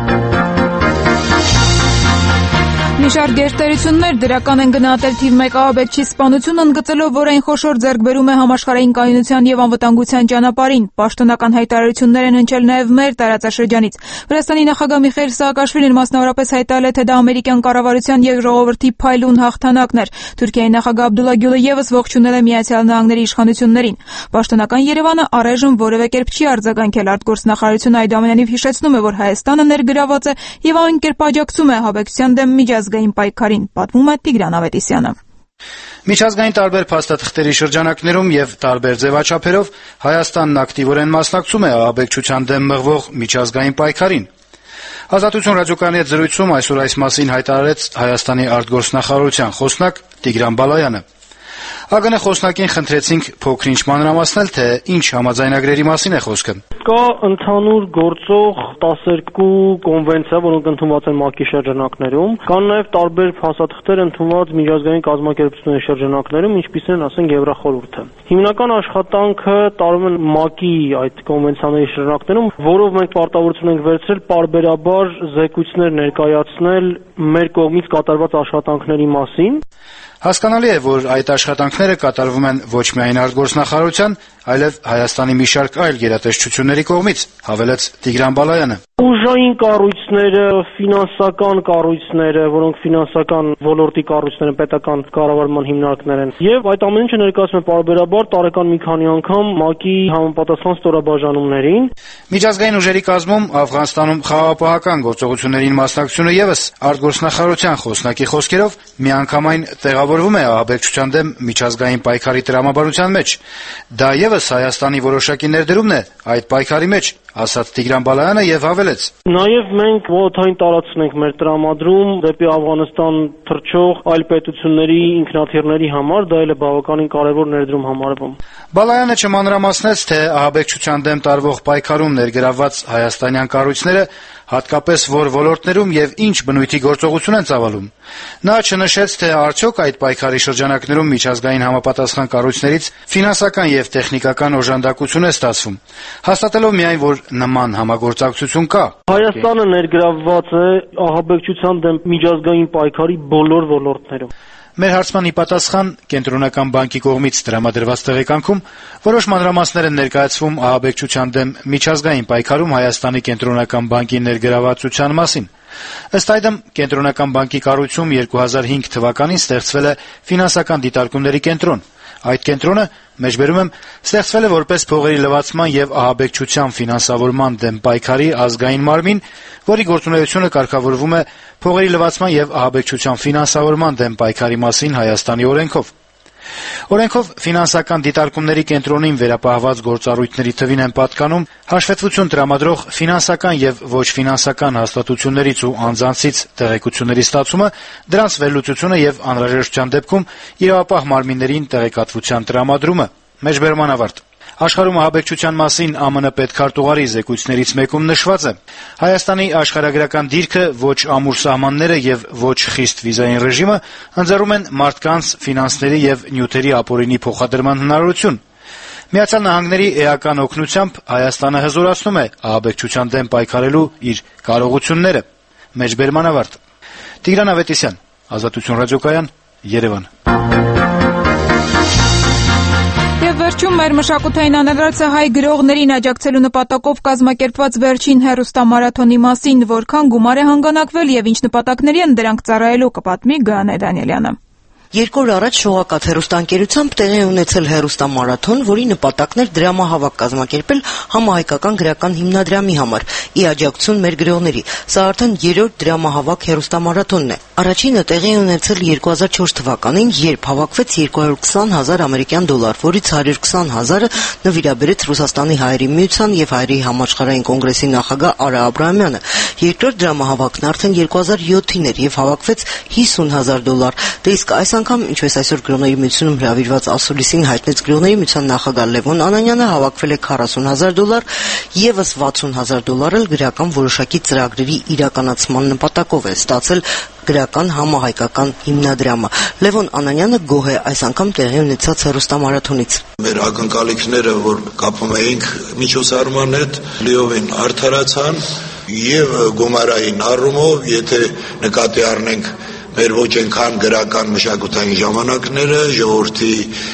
Մի շարք գերտերություններ դրական են գնահատել թիվ 1 ահաբեկչի սպանությունը, ընդգծելով, որ այն խոշոր ձեռքբերում է համաշխարհային կայունության եւ անվտանգության ճանապարհին։ Պաշտոնական հայտարարություններ են հնչել նաեւ մեր տարածաշրջանից։ Վրաստանի նախագահ Միխայիլ Սաակաշվիլին մասնավորապես հայտարարել է, թե դա ամերիկյան կառավարության եւ ժողովրդի փայլուն հաղթանակն էր։ Թուրքիայի նախագահ Աբդուլլա Գյուլը եւս ողջունել է Միացյալ Նահանգների իշխանություններին։ Պաշտոնական Երևանը առայժմ որևէ կերպ չի արձագանքել։ Արտգործնախարարությունը այդուամենայնիվ հիշեցնում է, որ Հայաստանը ներգրաված է եւ ամեն կերպ աջակցում է ահաբեկչության դեմ միջազգային պայքարին, պատմում է Տիգրան Ավետիսյանը։ Միջազգային տարբեր փաստաթղթերի շրջանակներում եւ տարբեր ձևաչափերով Հայաստանն ակտիվորեն մասնակցում է ահաբեկչության դեմ մղվող միջազգային պայքարին։ Ազատություն ռադիոկայանի հետ զրույցում այսօր այս մասին հայտարարեց Հայաստանի արտգործնախարարության խոսնակ Տիգրան Բալայանը։ ԱԳՆ խոսնակին խնդրեցինք փոքր-ինչ մանրամասնել, թե ինչ համաձայնագրերի մասին է խոսքը։ Կա ընդհանուր գործող 12 կոնվենցիա, որոնք ընդունված են ՄԱԿ-ի շրջանակներում, կան նաև տարբեր փաստաթղթեր ընդունված միջազգային կազմակերպությունների շրջանակներում, ինչպիսին են, ասենք, Եվրախորհուրդը։ Հիմնական աշխատանքը տարվում է ՄԱԿ-ի այդ կոնվենցիաների շրջանակներում, որով մենք պարտավորություն ենք վերցրել պարբերաբար զեկույցներ ներկայացնել մեր կողմից կատարված աշխատանքների մասին։ Հասկանալի է, որ այդ աշխատանքները կատարվում են ոչ միայն արտգործնախարարության, այլև Հայաստանի մի շարք այլ գերատեսչությունների կողմից, հավելեց Տիգրան Բալայանը։ Ուժային կառույցները, ֆինանսական կառույցները, որոնք ֆինանսական ոլորտի կառույցներ են, պետական կառավարման հիմնարկներ են, եւ այդ ամեն ինչը ներկայացում է պարբերաբար տարեկան մի քանի անգամ ՄԱԿ-ի համապատասխան ստորաբաժանումներին։ Միջազգային ուժերի կազմում Աֆղանստանում խաղաղապահական գործողություններին մասնակցությունը եւս արտգործնախարարության խոսնակի խոսքերով միանգամայն տեղավորվում է ահաբեկչության դեմ միջազգային պայքարի տրամաբանության մեջ։ Դա եւս Հայաստանի որոշակի ներդրումն է այդ պայքարի մեջ, ասաց Տիգրան Բալայանը եւ հավելեց. Նաեւ մենք ողոթային տարածքն ենք մեր տրամադրում դեպի Աֆղանստան թռչող այլ պետությունների ինքնաթիռների համար, դա էլ է բավականին կարեւոր ներդրում համարվում։ Բալայանը չմանրամասնեց, թե ահաբեկչության դեմ տարվող պայքարում ներգրավված հայաստանյան կառույցները հատկապես որ ոլորտներում եւ ինչ բնույթի գործողություն են ծավալում։ Նա չնշեց, թե արդյոք այդ պայքարի շրջանակներում միջազգային համապատասխան կառույցներից ֆինանսական եւ տեխնիկական օժանդակություն է ստացվում, հաստատելով միայն, որ նման համագործակցություն կա։ Հայաստանը ներգրավված է ահաբեկչության դեմ միջազգային պայքարի բոլոր ոլորտներում։ Մեր հարցմանի պատասխան Կենտրոնական բանկի կողմից տրամադրված տեղեկանքում որոշ մանրամասներ են ներկայացվում ահաբեկչության դեմ միջազգային պայքարում Հայաստանի Կենտրոնական բանկի ներգրավվածության մասին։ Ըստ այդմ Կենտրոնական բանկի կառույցում 2005 թվականին ստեղծվել է ֆինանսական դիտարկումների կենտրոն։ Այդ կենտրոնը, մեջբերում եմ, ստեղծվել է որպես փողերի լվացման եւ ահաբեկչության ֆինանսավորման դեմ պայքարի ազգային մարմին, որի գործունեությունը կարգավորվում է փողերի լվացման եւ ահաբեկչության ֆինանսավորման դեմ պայքարի մասին Հայաստանի օրենքով։ Օրենքով ֆինանսական դիտարկումների կենտրոնին վերապահված գործառույթների թվին են պատկանում հաշվետվություն տրամադրող ֆինանսական եւ ոչ ֆինանսական հաստատություններից ու անձանցից տեղեկությունների ստացումը, դրանց վերլուծությունը եւ անհրաժեշտության դեպքում իրավապահ մարմիններին տեղեկատվության տրամադրումը։ Մեջբերման ավարտ։ Աշխարհում ահաբեկչության մասին ԱՄՆ պետքարտուղարի զեկույցներից մեկում նշված է. Հայաստանի աշխարհագրական դիրքը ոչ ամուր սահմանները եւ ոչ խիստ վիզային ռեժիմը ընձեռում են մարդկանց, ֆինանսների եւ նյութերի ապօրինի փոխադրման հնարավորություն։ Միացյալ Նահանգների էական օգնությամբ Հայաստանը հզորացնում է ահաբեկչության դեմ պայքարելու իր կարողությունները։ Մեջբերման ավարտ։ Տիգրան Ավետիսյան, Ազատություն ռադիոկայան, Երևան։ Եվ վերջում մեր մշակութային անելացը հայ գրողներին աջակցելու նպատակով կազմակերպված վերջին հեռուստամարաթոնի մասին, որքան գումար է հանգանակվել եւ ինչ նպատակների են դրանք ծառայելու, կպատմի Գայանե Դանիելյանը։ 2 օր առաջ շողակաթ հեռուստաընկերությամբ տեղի ունեցել հեռուստամարաթոն, որի նպատակն էր դրամահավաք կազմակերպել համահայկական գրական հիմնադրամի համար՝ ի աջակցություն մեր գրողների։ Սա արդեն 3-րդ դրամահավաք հեռուստամարաթոնն է։ Առաջինը տեղի ունեցել 2004 թվականին, երբ հավաքվեց 220,000 ամերիկյան դոլար, որից 120,000-ը նվիրաբերեց Ռուսաստանի հայերի միության եւ հայերի համաշխարհային կոնգրեսի նախագահ Արա Աբրահամյանը։ Երկրորդ դրամահավաքն արդեն 2007-ին էր եւ հավաքվեց 50,000 դոլար։ Դե իսկ այս անգամ, ինչպես այսօր Գրողների միությունում հրավիրված ասուլիսին հայտնեց Գրողների միության նախագահ Լևոն Անանյանը, հավաքվել է 40,000 դոլար, եւս 60,000 դոլար էլ գրական որոշակի ծրագրերի իրականացման նպատակով է ստացել գրական համահայկական հիմնադրամը։ Լևոն Անանյանը գոհ է այս անգամ տեղի ունեցած հեռուստամարաթոնից։ Մեր ակնկալիքները, որ կապում էինք միջոցառման հետ, լիովին արդարացան եւ գումարային առումով, եթե նկատի առնենք մեր ոչ այնքան գրական մշակութային ժամանակները, ժողովրդի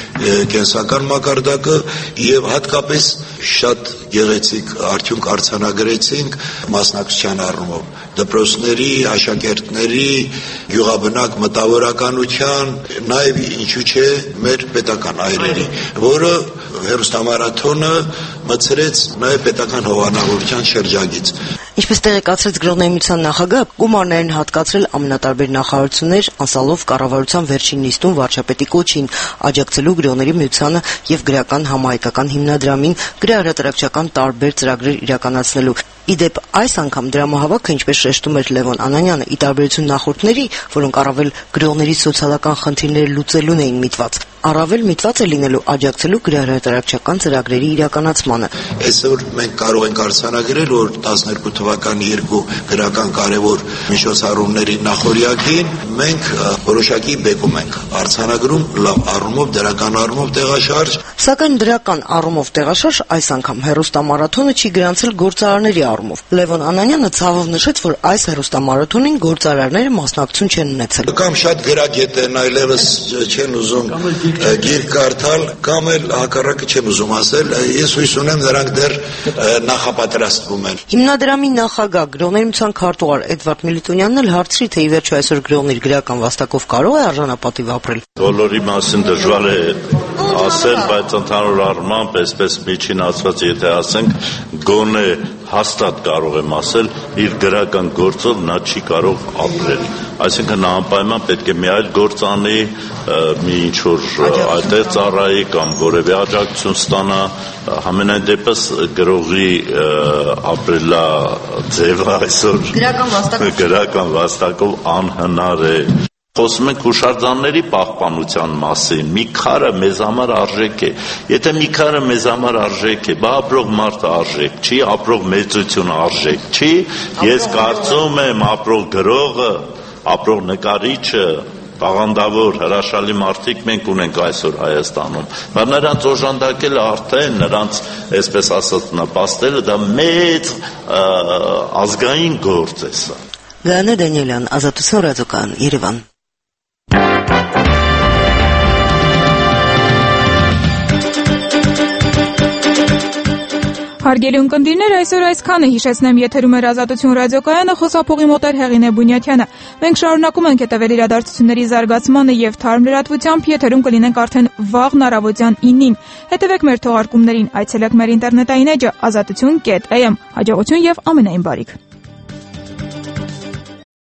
կենսական մակարդակը եւ հատկապես շատ գեղեցիկ արդյունք արձանագրեցինք մասնակցության առումով դպրոցների, աշակերտների, գյուղաբնակ մտավորականության, նաեւ ինչու՞ չէ մեր պետական այրերի, որը հեռուստամարաթոնը մցրեց նաեւ պետական հովանավորության շրջագից։ Ինչպես տեղեկացրեց Գրողների միության նախագահը, գումարներ են հատկացրել ամենատարբեր նախարարություններ, անցալով կառավարության վերջին նիստում վարչապետի կոչին, աջակցելու Գրողների միությանը եւ գրական համահայկական հիմնադրամին գրահրատարակչական տարբեր ծրագրեր իրականացնելու։ Իդեպ այս անգամ դրամահավաքը, ինչպես շեշտում էր Լևոն Անանյանը, ի տարբերություն նախորդների, որոնք առավել գրողների սոցիալական խնդիրները լուծելուն էին միտված, առավել միտված է լինելու աջակցելու գրահրատարակչական ծրագրերի իրականացմանը։ Այսօր մենք կարող ենք արձանագրել, որ 12 թվականի 2 գրական կարևոր միջոցառումների նախօրյակին մենք որոշակի բեկում ենք արձանագրում լավ առումով, դրական առումով տեղաշարժ։ Սակայն դրական առումով տեղաշարժ այս անգամ հեռուստամարաթոնը չի գրանցել գործարարների առումով։ Լևոն Անանյանը ցավով նշեց, որ այս հեռուստամարաթոնին գործարարները մասնակցություն չեն ունեցել։ Կամ շատ գրագետներն այլևս չեն ուզում գիրք կարդալ, կամ էլ հակառակը չեմ ուզում ասել, ես հույս ունեմ նրանք դեռ նախապատրաստվում են։ Հիմնադրամի նախագահ գրողների միության քարտուղար Էդվարդ Միլիտոնյանն էլ հարցրի, թե ի վերջո այսօր գրողներ գրական վաստակով կարող է արժանապատիվ ապրել։ Բոլորի մասին դժվար է ասել, բայց ընդհանուր առմամբ, այսպես միջին ասված, եթե ասենք, գոնե հաստատ կարող եմ ասել, իր գրական գործով նա չի կարող ապրել։ Այսինքն նա անպայման պետք է մի այլ գործ անի, մի ինչ-որ այդտեղ ծառայի կամ որևէ աջակցություն ստանա, համենայն դեպս գրողի ապրելա ձևը այսօր գրական վաստակով անհնար է։ Խոսում ենք հուշարձանների պահպանության մասին, մի քարը մեզ համար արժեք է, եթե մի քարը մեզ համար արժեք է, բա ապրող մարդը արժեք չի, ապրող մեծությունը արժեք չի, ես կարծում եմ ապրող գրողը, ապրող նկարիչը, տաղանդավոր հրաշալի մարդիկ մենք ունենք այսօր Հայաստանում, բայց նրանց օժանդակելը արդեն, նրանց, այսպես ասած, նպաստելը դա մեծ ազգային գործ է սա։ Գայանե Դանիելյան, Ազատություն ռադիոկայան, Երևան։ Հարգելի ունկնդիրներ, այսօր այսքանը, հիշեցնեմ, եթերում էր Ազատություն ռադիոկայանը, խոսափողի մոտ էր Հեղինե Բունյաթյանը։ Մենք շարունակում ենք հետևել իրադարձությունների զարգացմանը եւ թարմ լրատվությամբ, եթերում կլինենք արդեն վաղն առավոտյան 9-ին։ Հետևեք մեր թողարկումներին, այցելեք մեր ինտերնետային էջը azatutun.am։ Հաջողություն եւ ամենայն բարիք։